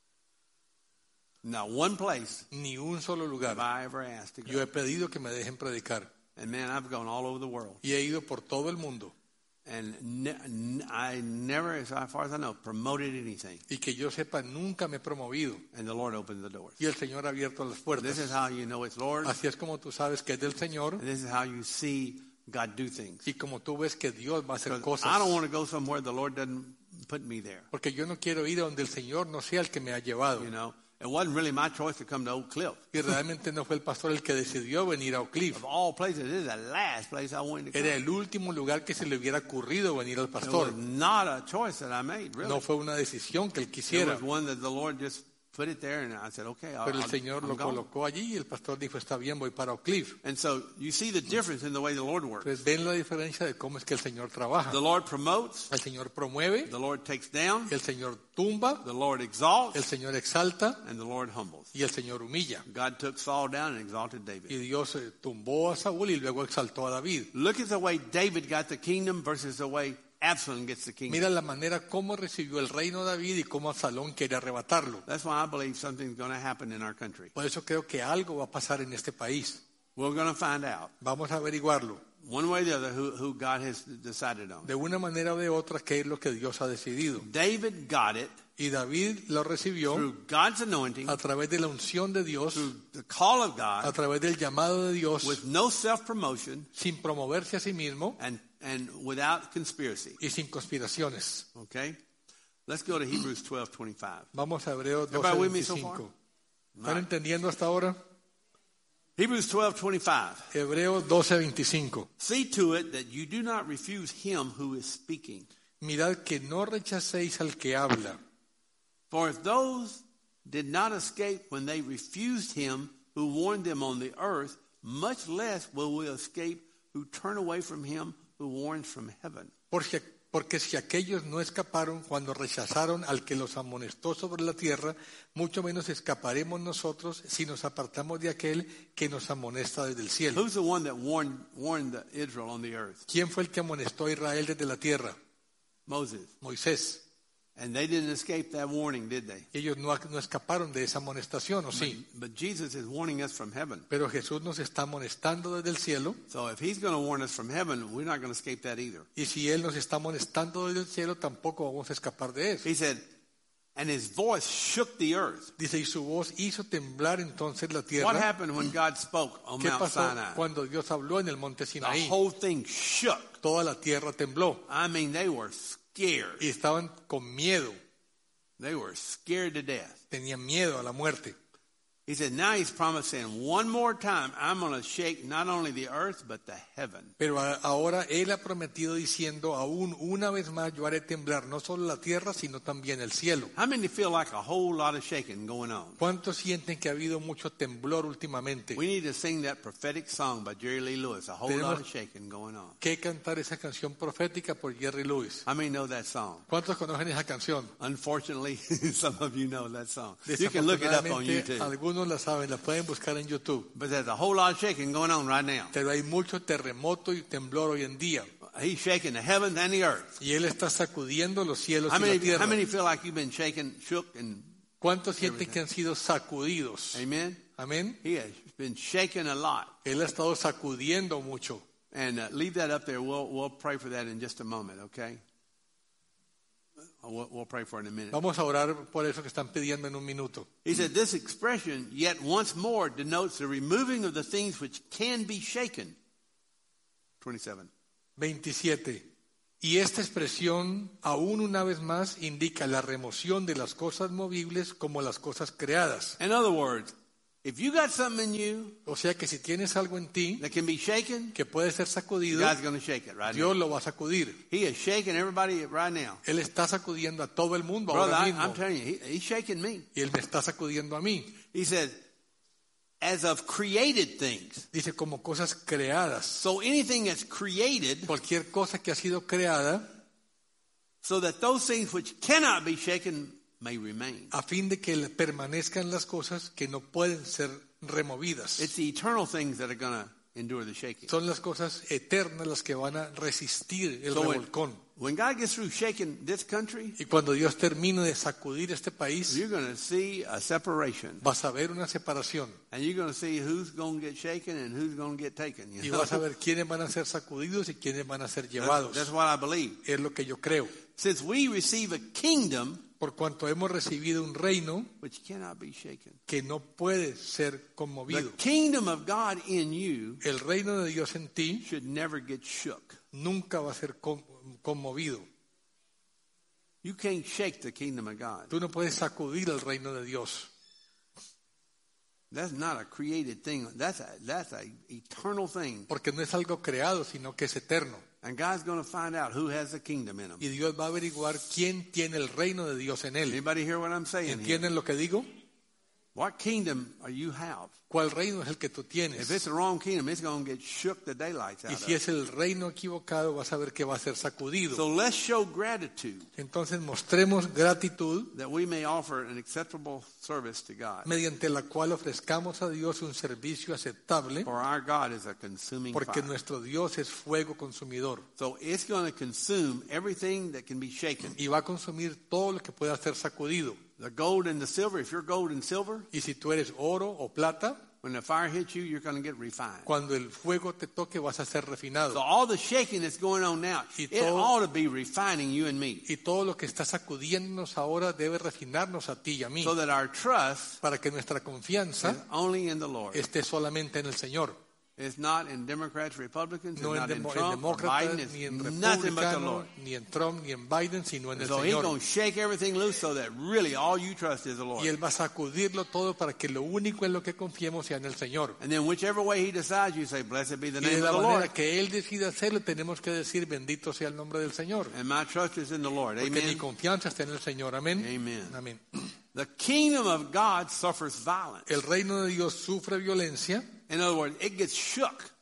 Not one place Ni un solo have lugar. I ever asked to go. Yo he pedido que me dejen predicar. And man, I've gone all over the world. Y he ido por todo el mundo. And ne- n- I never, as far as I know, promoted anything. Y que yo sepa, nunca me he promovido. And the Lord opened the doors. Y el Señor ha abierto las This puertas. is how you know it's Lord. Así es como tú sabes que es del Señor. And this is how you see God do things. Y como tú ves que Dios va a hacer 'Cause cosas. I don't want to go somewhere the Lord doesn't put me there. Porque yo no quiero ir a donde el Señor no sea el que me ha llevado. You know, it wasn't really my choice to come to Oak Cliff. Y realmente no fue el pastor el que decidió venir a Oak Cliff. Of all places, this is the last place I wanted to Era come. el último lugar que se le hubiera ocurrido venir al It was pastor. not a choice that I made, really. No fue una decisión que él It quisiera. was one that the Lord just put it there, and I said, okay, I'll, Pero el I'll- Señor I'm lo going. colocó allí y el pastor dijo, está bien, voy para Oak Cliff. And so you see the difference in the way the Lord works. Entonces ven la diferencia de cómo es que el Señor trabaja. The Lord promotes, El Señor promueve, the Lord takes down, el Señor tumba, the Lord exalts, el Señor exalta and the Lord humbles. y el Señor humilla. God took Saul down and exalted David. Y Dios eh, tumbó a Saúl y luego exaltó a David. Look at the way David got the kingdom versus the way Absalom gets the kingdom. Mira la manera cómo recibió el reino David y cómo Absalón quiere arrebatarlo. That's why I believe something's going to happen in our country. Por eso creo que algo va a pasar en este país. We're going to find out, Vamos a averiguarlo one way or the other, who, who God has decided on. de una manera o de otra qué es lo que Dios ha decidido. David got it Y David lo recibió through God's anointing, a través de la unción de Dios, through the call of a God, través del llamado de Dios, with no self-promotion sin promoverse a sí mismo and, and without conspiracy. y sin conspiraciones. Okay? Let's go to Hebrews twelve twenty-five. Vamos a Hebreos doce Everybody with me so veinticinco. far? ¿Están entendiendo hasta ahora? Hebrews twelve twenty-five. Hebreos doce veinticinco. See to it that you do not refuse him who is speaking. Mirad que no rechacéis al que habla. For if those did not escape when they refused him who warned them on the earth, much less will we escape who turn away from him who warns from heaven. Porque, porque si aquellos no escaparon cuando rechazaron al que los amonestó sobre la tierra, mucho menos escaparemos nosotros si nos apartamos de aquel que nos amonesta desde el cielo. Who's the one that warned, warned the Israel on the earth? ¿Quién fue el que amonestó a Israel desde la tierra? Moses. Moisés. And they didn't escape that warning, did they? Ellos no, no escaparon de esa amonestación, ¿o sí? But Jesus is warning us from heaven. Pero Jesús nos está amonestando desde el cielo. So if he's going to warn us from heaven, we're not going to escape that either. Y si Él nos está amonestando desde el cielo, tampoco vamos a escapar de eso. He said, and his voice shook the earth. Dice, y su voz hizo temblar entonces la What tierra. happened when God spoke on ¿Qué Mount pasó Sinai? cuando Dios habló en el monte The Sinaí? whole thing shook. Toda la tierra tembló I mean, they were scared. y estaban con miedo. They were scared to death. Tenían miedo a la muerte. He said, now he's promising one more time, I'm going to shake not only the earth, but the heaven. Pero a- ahora Él ha prometido diciendo, aún una vez más yo haré temblar no solo la tierra, sino también el cielo. How many feel like a whole lot of shaking going on? ¿Cuántos sienten que ha habido mucho temblor últimamente? We need to sing that prophetic song by Jerry Lee Lewis, a whole lot of shaking going on. Que cantar esa canción profética por Jerry Lewis. How many know that song? ¿Cuántos conocen esa canción? Unfortunately, some of you know that song. You can look it up on Desafortunadamente, YouTube. algunos la saben, la pueden buscar en YouTube. But there's a whole lot of shaking going on right now. Pero hay mucho terremoto y temblor hoy en día. He's shaking the heavens and the earth. Y Él está sacudiendo los cielos How y la many, tierra. how many feel like you've been shaken, shook, and ¿Cuántos sienten que han sido sacudidos? amen? Amén. He has been shaken a lot. Él ha estado sacudiendo mucho. And uh, leave that up there. We'll, we'll pray for that in just a moment, okay? We'll, we'll pray for it in a minute. Vamos a orar por eso que están pidiendo en un minuto. He said, this expression, yet once more, denotes the removing of the things which can be shaken. twenty-seven. veintisiete. Y esta expresión, aún una vez más, indica la remoción de las cosas movibles como las cosas creadas. In other words, if you got something in you O sea que si tienes algo en ti that can be shaken, que puede ser sacudido, God's going to shake it right now. Dios lo va a sacudir. He is shaking everybody right now. Él está sacudiendo a todo el mundo Brother, ahora I, mismo. I'm telling you, he, he's shaking me. Y Él me está sacudiendo a mí. He said, as of created things. Dice como cosas creadas. So anything that's created, Cualquier cosa que ha sido creada, so that those things which cannot be shaken may remain. a fin de que permanezcan las cosas que no pueden ser removidas. It's the eternal things that are going to endure the shaking. Son las cosas eternas las que van a resistir el So when, revolcón. when God gets through shaking this country, Y cuando Dios termine de sacudir este país, you're going to see a separation. vas a ver una separación. And you're going to see who's going to get shaken and who's going to get taken. You Y know? vas a ver quiénes van a ser sacudidos y quiénes van a ser That's, llevados. that's what I believe. Es lo que yo creo. Since we receive a kingdom Por cuanto hemos recibido un reino which cannot be shaken. que no puede ser The conmovido. kingdom of God in you El reino de Dios en ti should never get shook. nunca va a ser con- conmovido. You can't shake the kingdom of God. Tú no puedes sacudir el reino de Dios. That's not a created thing. That's a, that's a eternal thing. Porque no es algo creado, sino que es eterno. And God's going to find out who has the kingdom in them. Y Dios va a averiguar quién tiene el reino de Dios en él. Anybody hear what I'm saying here? ¿Entienden lo que digo? What kingdom are you have? ¿Cuál reino es el que tú If tienes? it's the wrong kingdom, it's going to get shook the daylights out Y of si it. es el reino equivocado, vas a ver que va a ser sacudido. So let's show gratitude Entonces mostremos gratitud that we may offer an acceptable service to God. mediante la cual ofrezcamos a Dios un servicio aceptable, For our God is a consuming porque fire. nuestro Dios es fuego consumidor So it's going to consume everything that can be shaken. y va a consumir todo lo que pueda ser sacudido. The gold and the silver, if you're gold and silver, Y si tú eres oro o plata, when the fire hits you, you're going to get refined. cuando el fuego te toque vas a ser So refinado. all the shaking that's going on now, Y it todo- ought to be refining you and me. Y todo lo que está sacudiéndonos ahora debe refinarnos a ti y a mí, So that our trust para que nuestra is confianza only in the Lord. esté solamente en el Señor. It's not in Democrats, Republicans, No it's en, not in demo- en Trump or demócratas, Biden. ni en It's nothing but the republicanos, Lord. ni en Trump, ni en Biden, sino en el So he's Señor. going to shake everything loose so that really all you trust is the Lord. Y Él va a sacudirlo todo para que lo único en lo que confiemos sea en el Señor. And then whichever way he decides, you say, blessed be the Y name de of la the manera Lord. que Él decida hacerlo, tenemos que decir, bendito sea el nombre del Señor. And my trust is in the Lord. Porque mi Amen. confianza está en el Señor. Amén. Amen. Amén. The kingdom of God suffers violence. El reino de Dios sufre violencia, In other words, it gets shook.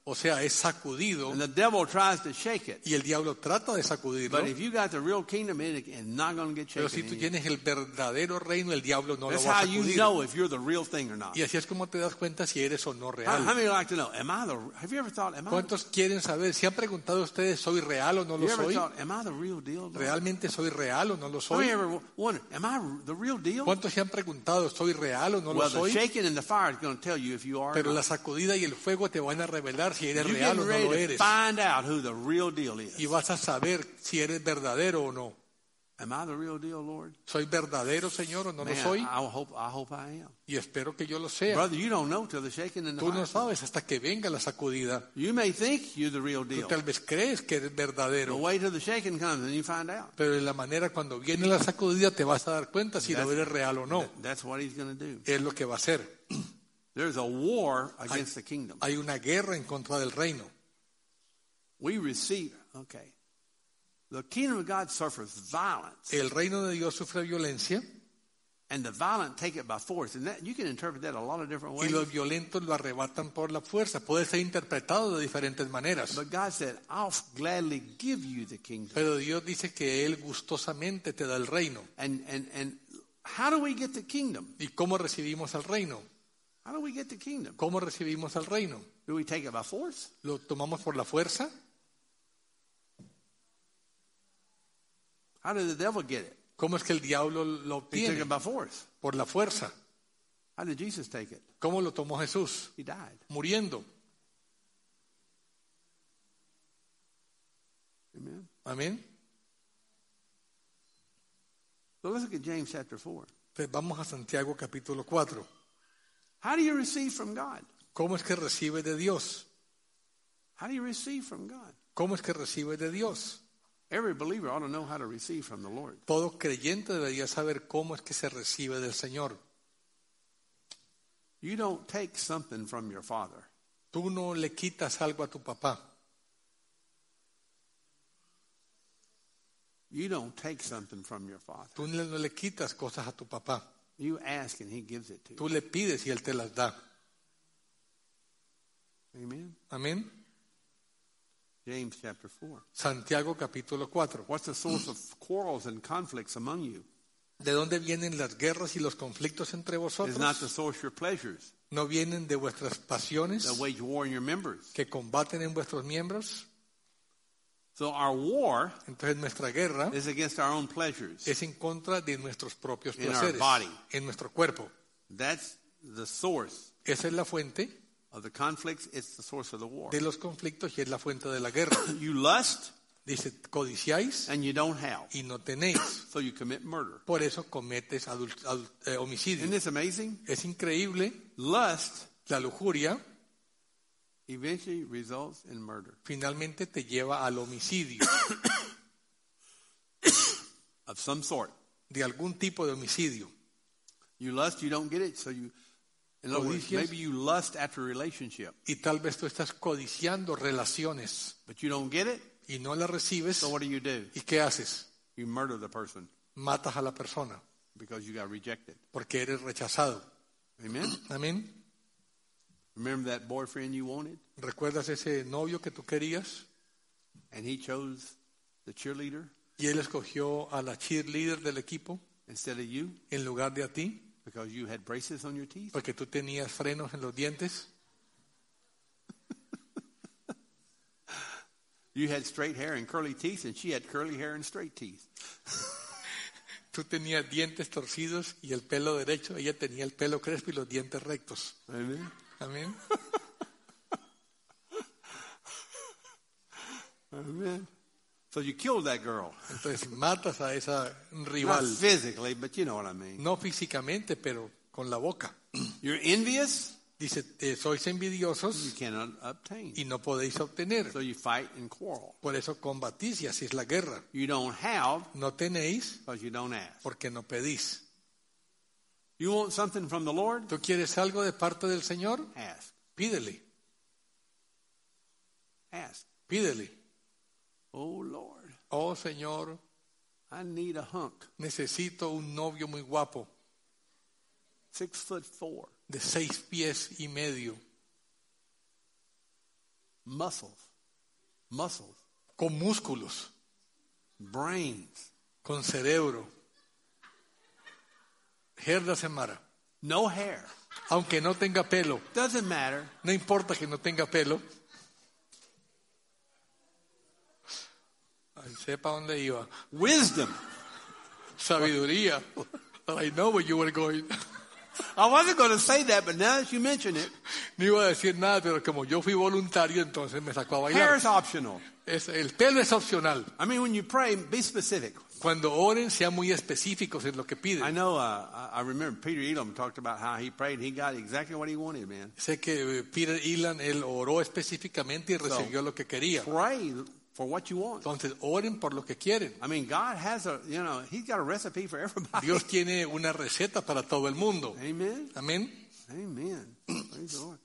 O sea, es sacudido And the devil tries to shake it. y el diablo trata de sacudirlo. But if you got the real kingdom, it is not going to get Pero si shaken. tú in you. tienes el verdadero reino, el diablo no That's lo va a how you sacudir. know if you're the real thing or not. Y así es como te das cuenta si eres o no How, how real. many like to know? Am I the? Have you ever thought? Am I? ¿Cuántos quieren saber? ¿Si han preguntado ustedes, ¿soy real o no You lo ever soy? thought? Am I the real deal? Lord? ¿Realmente soy real o no lo How many soy? ever wonder? Am I the real deal? ¿Cuántos se han preguntado, ¿soy real o no lo Well, the soy? shaking and the fire is going to tell you if you are. Or Pero la not. sacudida y el fuego te van a revelar si eres You're real getting o no ready lo to eres. find out who the real deal is. Y vas a saber si eres verdadero o no. Am I the real deal, Lord? ¿Soy verdadero, Señor, o no lo Man, soy? I hope I hope I am. Y espero que yo lo sea. Brother, you don't know till the shaking and the Tú fire. no sabes hasta que venga la sacudida. You may think you're the real Tú deal. tal vez crees que eres But verdadero. wait till the shaking comes and you find out. Pero de la manera cuando viene la sacudida te vas a dar cuenta si lo eres real o no. That- That's what he's going to do. Es lo que va a hacer. There's a war against the kingdom. Hay una guerra en contra del reino. We receive, okay. The kingdom of God suffers violence, El reino de Dios sufre violencia and the violent take it by force. And that you can interpret that a lot of different y ways. los violentos lo arrebatan por la fuerza. Puede ser interpretado de diferentes maneras. But God said, I'll gladly give you the kingdom. Pero Dios dice que Él gustosamente te da el reino. And, and, and how do we get the kingdom? ¿Y cómo recibimos al reino? How do we get the kingdom? ¿Cómo recibimos al reino? Do we take it by force? ¿Lo tomamos por la fuerza? How did the devil get it? ¿Cómo es que el diablo lo He took obtiene? it by force. Por la fuerza. How did Jesus take it? ¿Cómo lo tomó Jesús? He died. Muriendo. Amen. Amén. So let's look at James chapter four. Entonces vamos a Santiago capítulo cuatro. How do you receive from God? ¿Cómo es que recibe de Dios? How do you receive from God? ¿Cómo es que recibe de Dios? Every believer ought to know how to receive from the Lord. Todo creyente debería saber cómo es que se recibe del Señor. You don't take something from your father. Tú no le quitas algo a tu papá. You don't take something from your father. Tú no le quitas cosas a tu papá. You ask and he gives it to you. Tú le pides y Él te las da. Amen. Amén. James chapter four. Santiago capítulo cuatro. What's the source of quarrels and conflicts among you? ¿De dónde vienen las guerras y los conflictos entre Is not the vosotros? source your pleasures ¿No vienen de vuestras pasiones that wage war in your members? que combaten en vuestros miembros? So our war Entonces nuestra guerra is against our own pleasures. es en contra de nuestros propios In our placeres, body. en nuestro cuerpo. That's the source Esa es la fuente of the conflicts. It's the source of the war. de los conflictos y es la fuente de la guerra. You lust Dice, codiciáis and you don't have. y no tenéis. So you commit murder. Por eso cometes adul- adul- eh, homicidio. Isn't this amazing? Es increíble. Lust La lujuria eventually results in murder finalmente te lleva al homicidio, of some sort. de algún tipo de homicidio. You lust, you don't get it, so you, in other words, Codicias. maybe you lust after a relationship, Y tal vez tú estás codiciando relaciones but you don't get it, y no las recibes. so what do you do? ¿Y qué haces? You murder the person Matas a la persona because you got rejected. porque eres rechazado. Amen? Amén. Remember that boyfriend you wanted, ¿Recuerdas ese novio que tú querías? and he chose the cheerleader Y él escogió a la cheerleader del equipo instead of you en lugar de a ti because you had braces on your teeth? porque tú tenías frenos en los dientes. You had straight hair and curly teeth, and she had curly hair and straight teeth. Tú tenías dientes torcidos y el pelo derecho. Ella tenía el pelo crespo y los dientes rectos. Amen? Amén. Amen. So you killed that girl. Entonces matas a esa Not rival. physically, but you know what I mean. No físicamente, pero con la boca. You're envious, Dice, eh, sois you envidiosos cannot obtain. y no podéis obtener. So you fight and quarrel. Por eso combatís y así es la guerra. You don't have No tenéis because you don't ask. porque no pedís. You want something from the Lord? ¿Tú quieres algo de parte del Señor? Ask. Pídele, Ask. pídele. Oh, Lord, Oh Señor, I need a hunk, necesito un novio muy guapo, six foot four, de seis pies y medio, muscles, muscles, con músculos, brains. con cerebro. Herda Semara. No hair. Aunque no tenga pelo, Doesn't matter. no importa que no tenga pelo. Ay, sepa dónde iba. Wisdom. Sabiduría. I know where you were going. I wasn't going to say that, but now that you mention it, No iba a decir nada, pero como yo fui voluntario, entonces me sacó a hair bailar. is optional. Es, el pelo es opcional. I mean, when you pray, be specific. Cuando oren, sean muy específicos en lo que I piden. know, uh, I I remember Peter Elam talked about how he prayed. He got exactly what he wanted, man. Sé que eh, Peter Elan, él oró específicamente y recibió lo que quería. Pray for what you want. Entonces, oren por lo que quieren. I mean, God has a, you know, He's got a recipe for everybody. Dios tiene una receta para todo el mundo. Amen. Amén. Amen. Praise the Lord.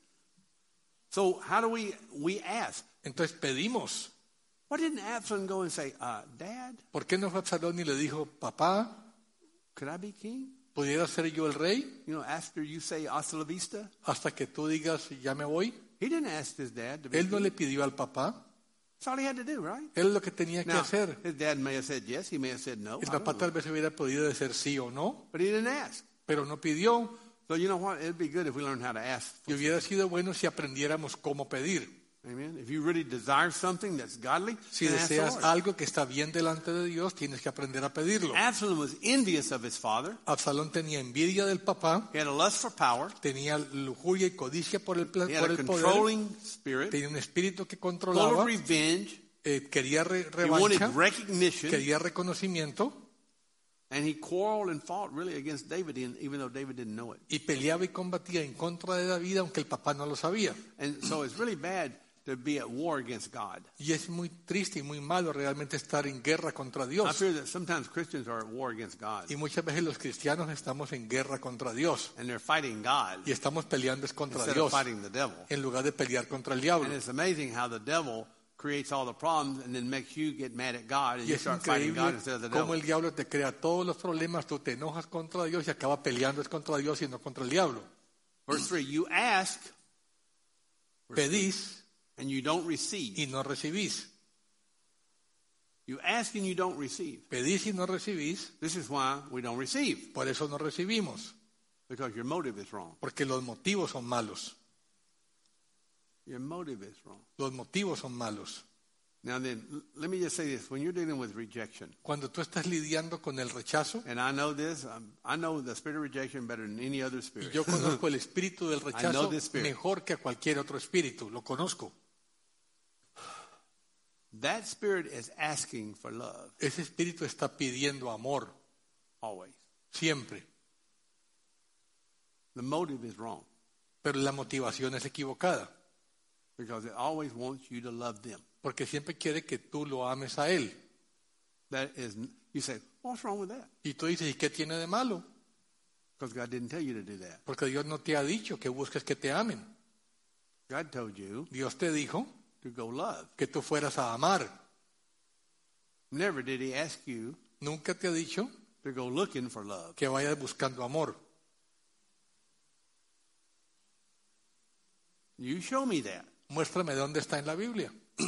So how do we, we ask? Entonces pedimos. Why didn't Absalom go and say, uh, Dad, ¿Por qué no fue Absalón y le dijo, papá, could I be king? ¿pudiera ser yo el rey? You know, after you say hasta la vista? Hasta que tú digas, ya me voy. He didn't ask his dad to be Él no king. le pidió al papá. That's all he had to do, right? Él lo que tenía que Now, hacer. his dad may have said yes, he may have said no. El I papá don't tal know. vez hubiera podido decir sí o no, But he didn't ask. pero no pidió. So you know what? It'd be good if we learned how to ask. Y hubiera sido bueno si aprendiéramos cómo pedir. Amen. If you really desire something that's godly, Si then ask the deseas Lord. algo que está bien delante de Dios, tienes que aprender a pedirlo. Absalom was envious of his father. Absalón tenía envidia del papá, He had a lust for power. tenía lujuria y codicia por el, pla- He had por a el poder, controlling spirit, tenía un espíritu que full of controlaba, revenge. eh, quería re- He wanted revancha, recognition. quería reconocimiento And he quarreled and fought really against David, even though David didn't know it. y peleaba y combatía en contra de David, aunque el papá no lo sabía. And so it's really bad to be at war against God. Y es muy triste y muy malo realmente estar en guerra contra I Dios. fear that sometimes Christians are at war against God. Y muchas veces los cristianos estamos en guerra contra Dios And they're fighting God y estamos peleando es contra instead Dios of fighting the devil. en lugar de pelear contra el And diablo. it's amazing how the devil creates all the problems and then makes you get mad at God and Y you es start fighting God increíble instead of the cómo devil. el diablo te crea todos los problemas, tú te enojas contra Dios y acaba peleando es contra Dios y no contra el diablo. Verse three, you ask verse three, Pedís and you don't receive. y no recibís. You ask and you don't receive. Pedís y no recibís, This is why we don't receive, por eso no recibimos, because your motive is wrong. porque los motivos son malos. Your motive is wrong. Los motivos son malos. Now then, l- let me just say this. When you're dealing with rejection, Cuando tú estás lidiando con el rechazo, and I know this, um, I know the spirit of rejection better than any other y spirit. yo conozco el espíritu del I know rechazo this spirit. mejor que a cualquier otro espíritu, lo conozco. That spirit is asking for love, Ese espíritu está pidiendo amor, always. siempre, The motive is wrong, pero la motivación es equivocada, because it always wants you to love them. porque siempre quiere que tú lo ames a él. That is, you say, what's wrong with that? Y tú dices, ¿y qué tiene de malo? Because God didn't tell you to do that. Porque Dios no te ha dicho que busques que te amen. God told you Dios te dijo to go love. que tú fueras a amar. Never did he ask you Nunca te ha dicho to go looking for love. que vayas buscando amor. You show me that. Muéstrame dónde está en la Biblia.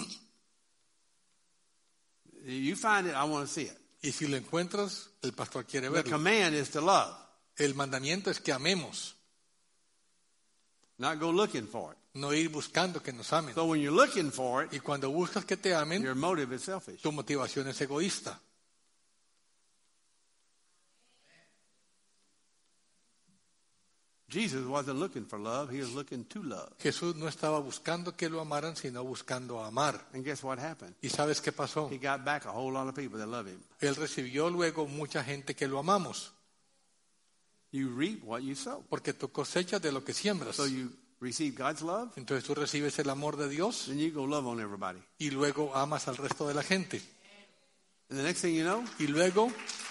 You find it, I want to see it. Y si lo encuentras, el pastor quiere The verlo. command is to love, El mandamiento es que amemos, not go looking for it. no ir buscando que nos amen. So when you're looking for it, Y cuando buscas que te amen, your motive is selfish. tu motivación es egoísta. Jesus wasn't looking for love, he was looking to love. Jesús no estaba buscando que lo amaran, sino buscando amar. And guess what happened? ¿Y sabes qué pasó? He got back a whole lot of people that love him. Él recibió luego mucha gente que lo amamos, You reap what you sow. porque tú cosechas de lo que siembras. So you receive God's love, Entonces tú recibes el amor de Dios then you go love on everybody. y luego amas al resto de la gente. And the next thing you know, Y luego,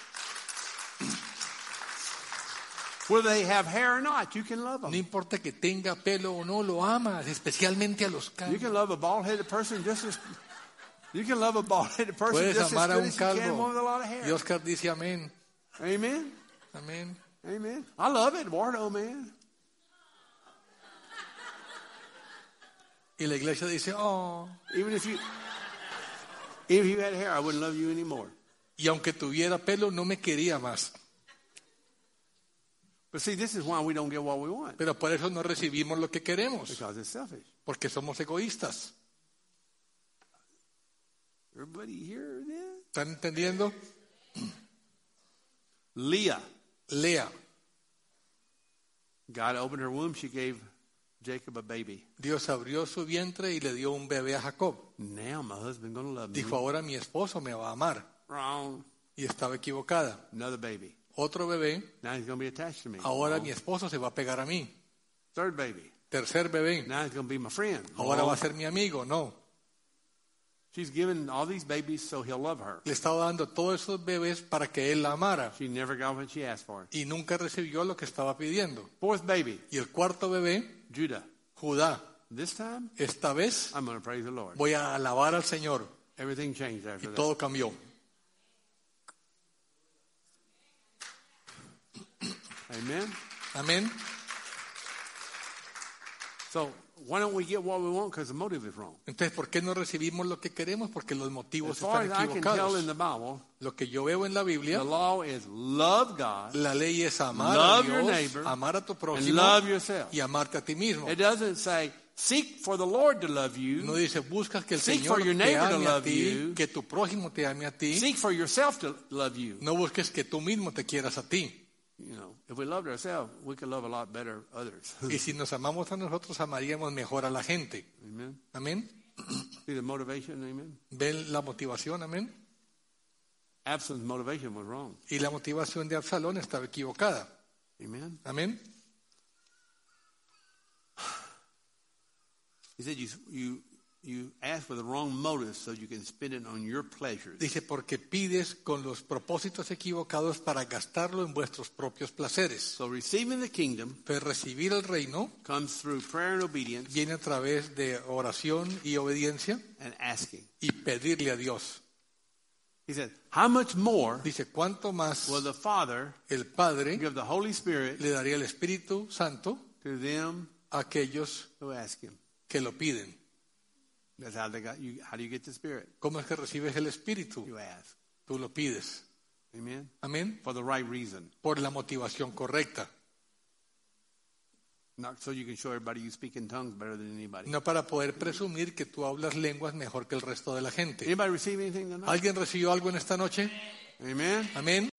whether they have hair or not, you can love no them. importa que tenga pelo o no, lo amas, especialmente a los You calvos. can love a bald-headed person just as you can love a bald-headed person Puedes just as amar a good un as you can calvo. one with a lot of hair. Y Oscar dice amén, Amen. amén. Amen. I love Eduardo, man. Y la iglesia dice, oh. Even if you, even if you had hair, I wouldn't love you anymore. Y aunque tuviera pelo, no me quería más. But see, this is why we don't get what we want. Pero por eso no recibimos lo que queremos. Because it's selfish. Porque somos egoístas. Everybody hear this? ¿Están entendiendo? Leah. Lea. God opened her womb. She gave Jacob a baby. Dios abrió su vientre y le dio un bebé a Jacob. Now my husband gonna love me. Dijo, ahora mi esposo me va a amar. Wrong. Y estaba equivocada. Another baby. Otro bebé. Now he's gonna be attached to me. Ahora Wrong. mi esposo se va a pegar a mí. Third baby. Tercer bebé. Now he's gonna be my friend. Ahora Wrong. va a ser mi amigo. No. She's given all these babies so he'll love her. Le estaba dando todos esos bebés para que él la amara. She never got what she asked for. Y nunca recibió lo que estaba pidiendo. Fourth baby. Y el cuarto bebé, Judah. Judá. This time, Esta vez I'm going to praise the Lord. voy a alabar al Señor. Everything changed Y after that. todo cambió. Amen. Amén. So why don't we get what we want? Because the motive is wrong. Entonces, ¿por qué no recibimos lo que queremos? Porque los As motivos far están as I can tell in equivocados. the Bible, Lo que yo veo en la Biblia, the law is love God la ley es amar Love a your Dios, neighbor, amar a tu and prójimo love yourself. y amarte a ti mismo. It doesn't say seek for the Lord to love No you. dice, buscas que el Seek Señor for your te neighbor to ame a love ti, you. que tu prójimo te ame a ti. Seek for yourself to love you. No busques que tú mismo te quieras a ti. You know, if we loved ourselves, we could love a lot better others. Y si nos amamos a nosotros, amaríamos mejor a la gente. Amen. Amén. See the motivation, amen. ¿Ven la motivación? Amén. Absalom's motivation was wrong. Y la motivación de Absalón estaba equivocada. Amen. Amén. He said you you you ask with the wrong motive so you can spend it on your pleasures. Dice, porque pides con los propósitos equivocados para gastarlo en vuestros propios placeres. So receiving the kingdom Pues recibir el reino comes through prayer and obedience viene a través de oración y obediencia and asking. y pedirle a Dios. He said, how much more Dice, ¿cuánto más will the Father el Padre give the Holy Spirit le daría el Espíritu Santo to them a aquellos who ask Him? que lo piden? That's how they got you. How do you get the Spirit? ¿Cómo es que recibes el Espíritu? You ask. Tú lo pides. Amen. Amén. For the right reason, Por la motivación correcta. not so you can show everybody you speak in tongues better than anybody. No para poder presumir que tú hablas lenguas mejor que el resto de la gente. Anybody receive anything tonight? ¿Alguien recibió algo en esta noche? Amen. Amén.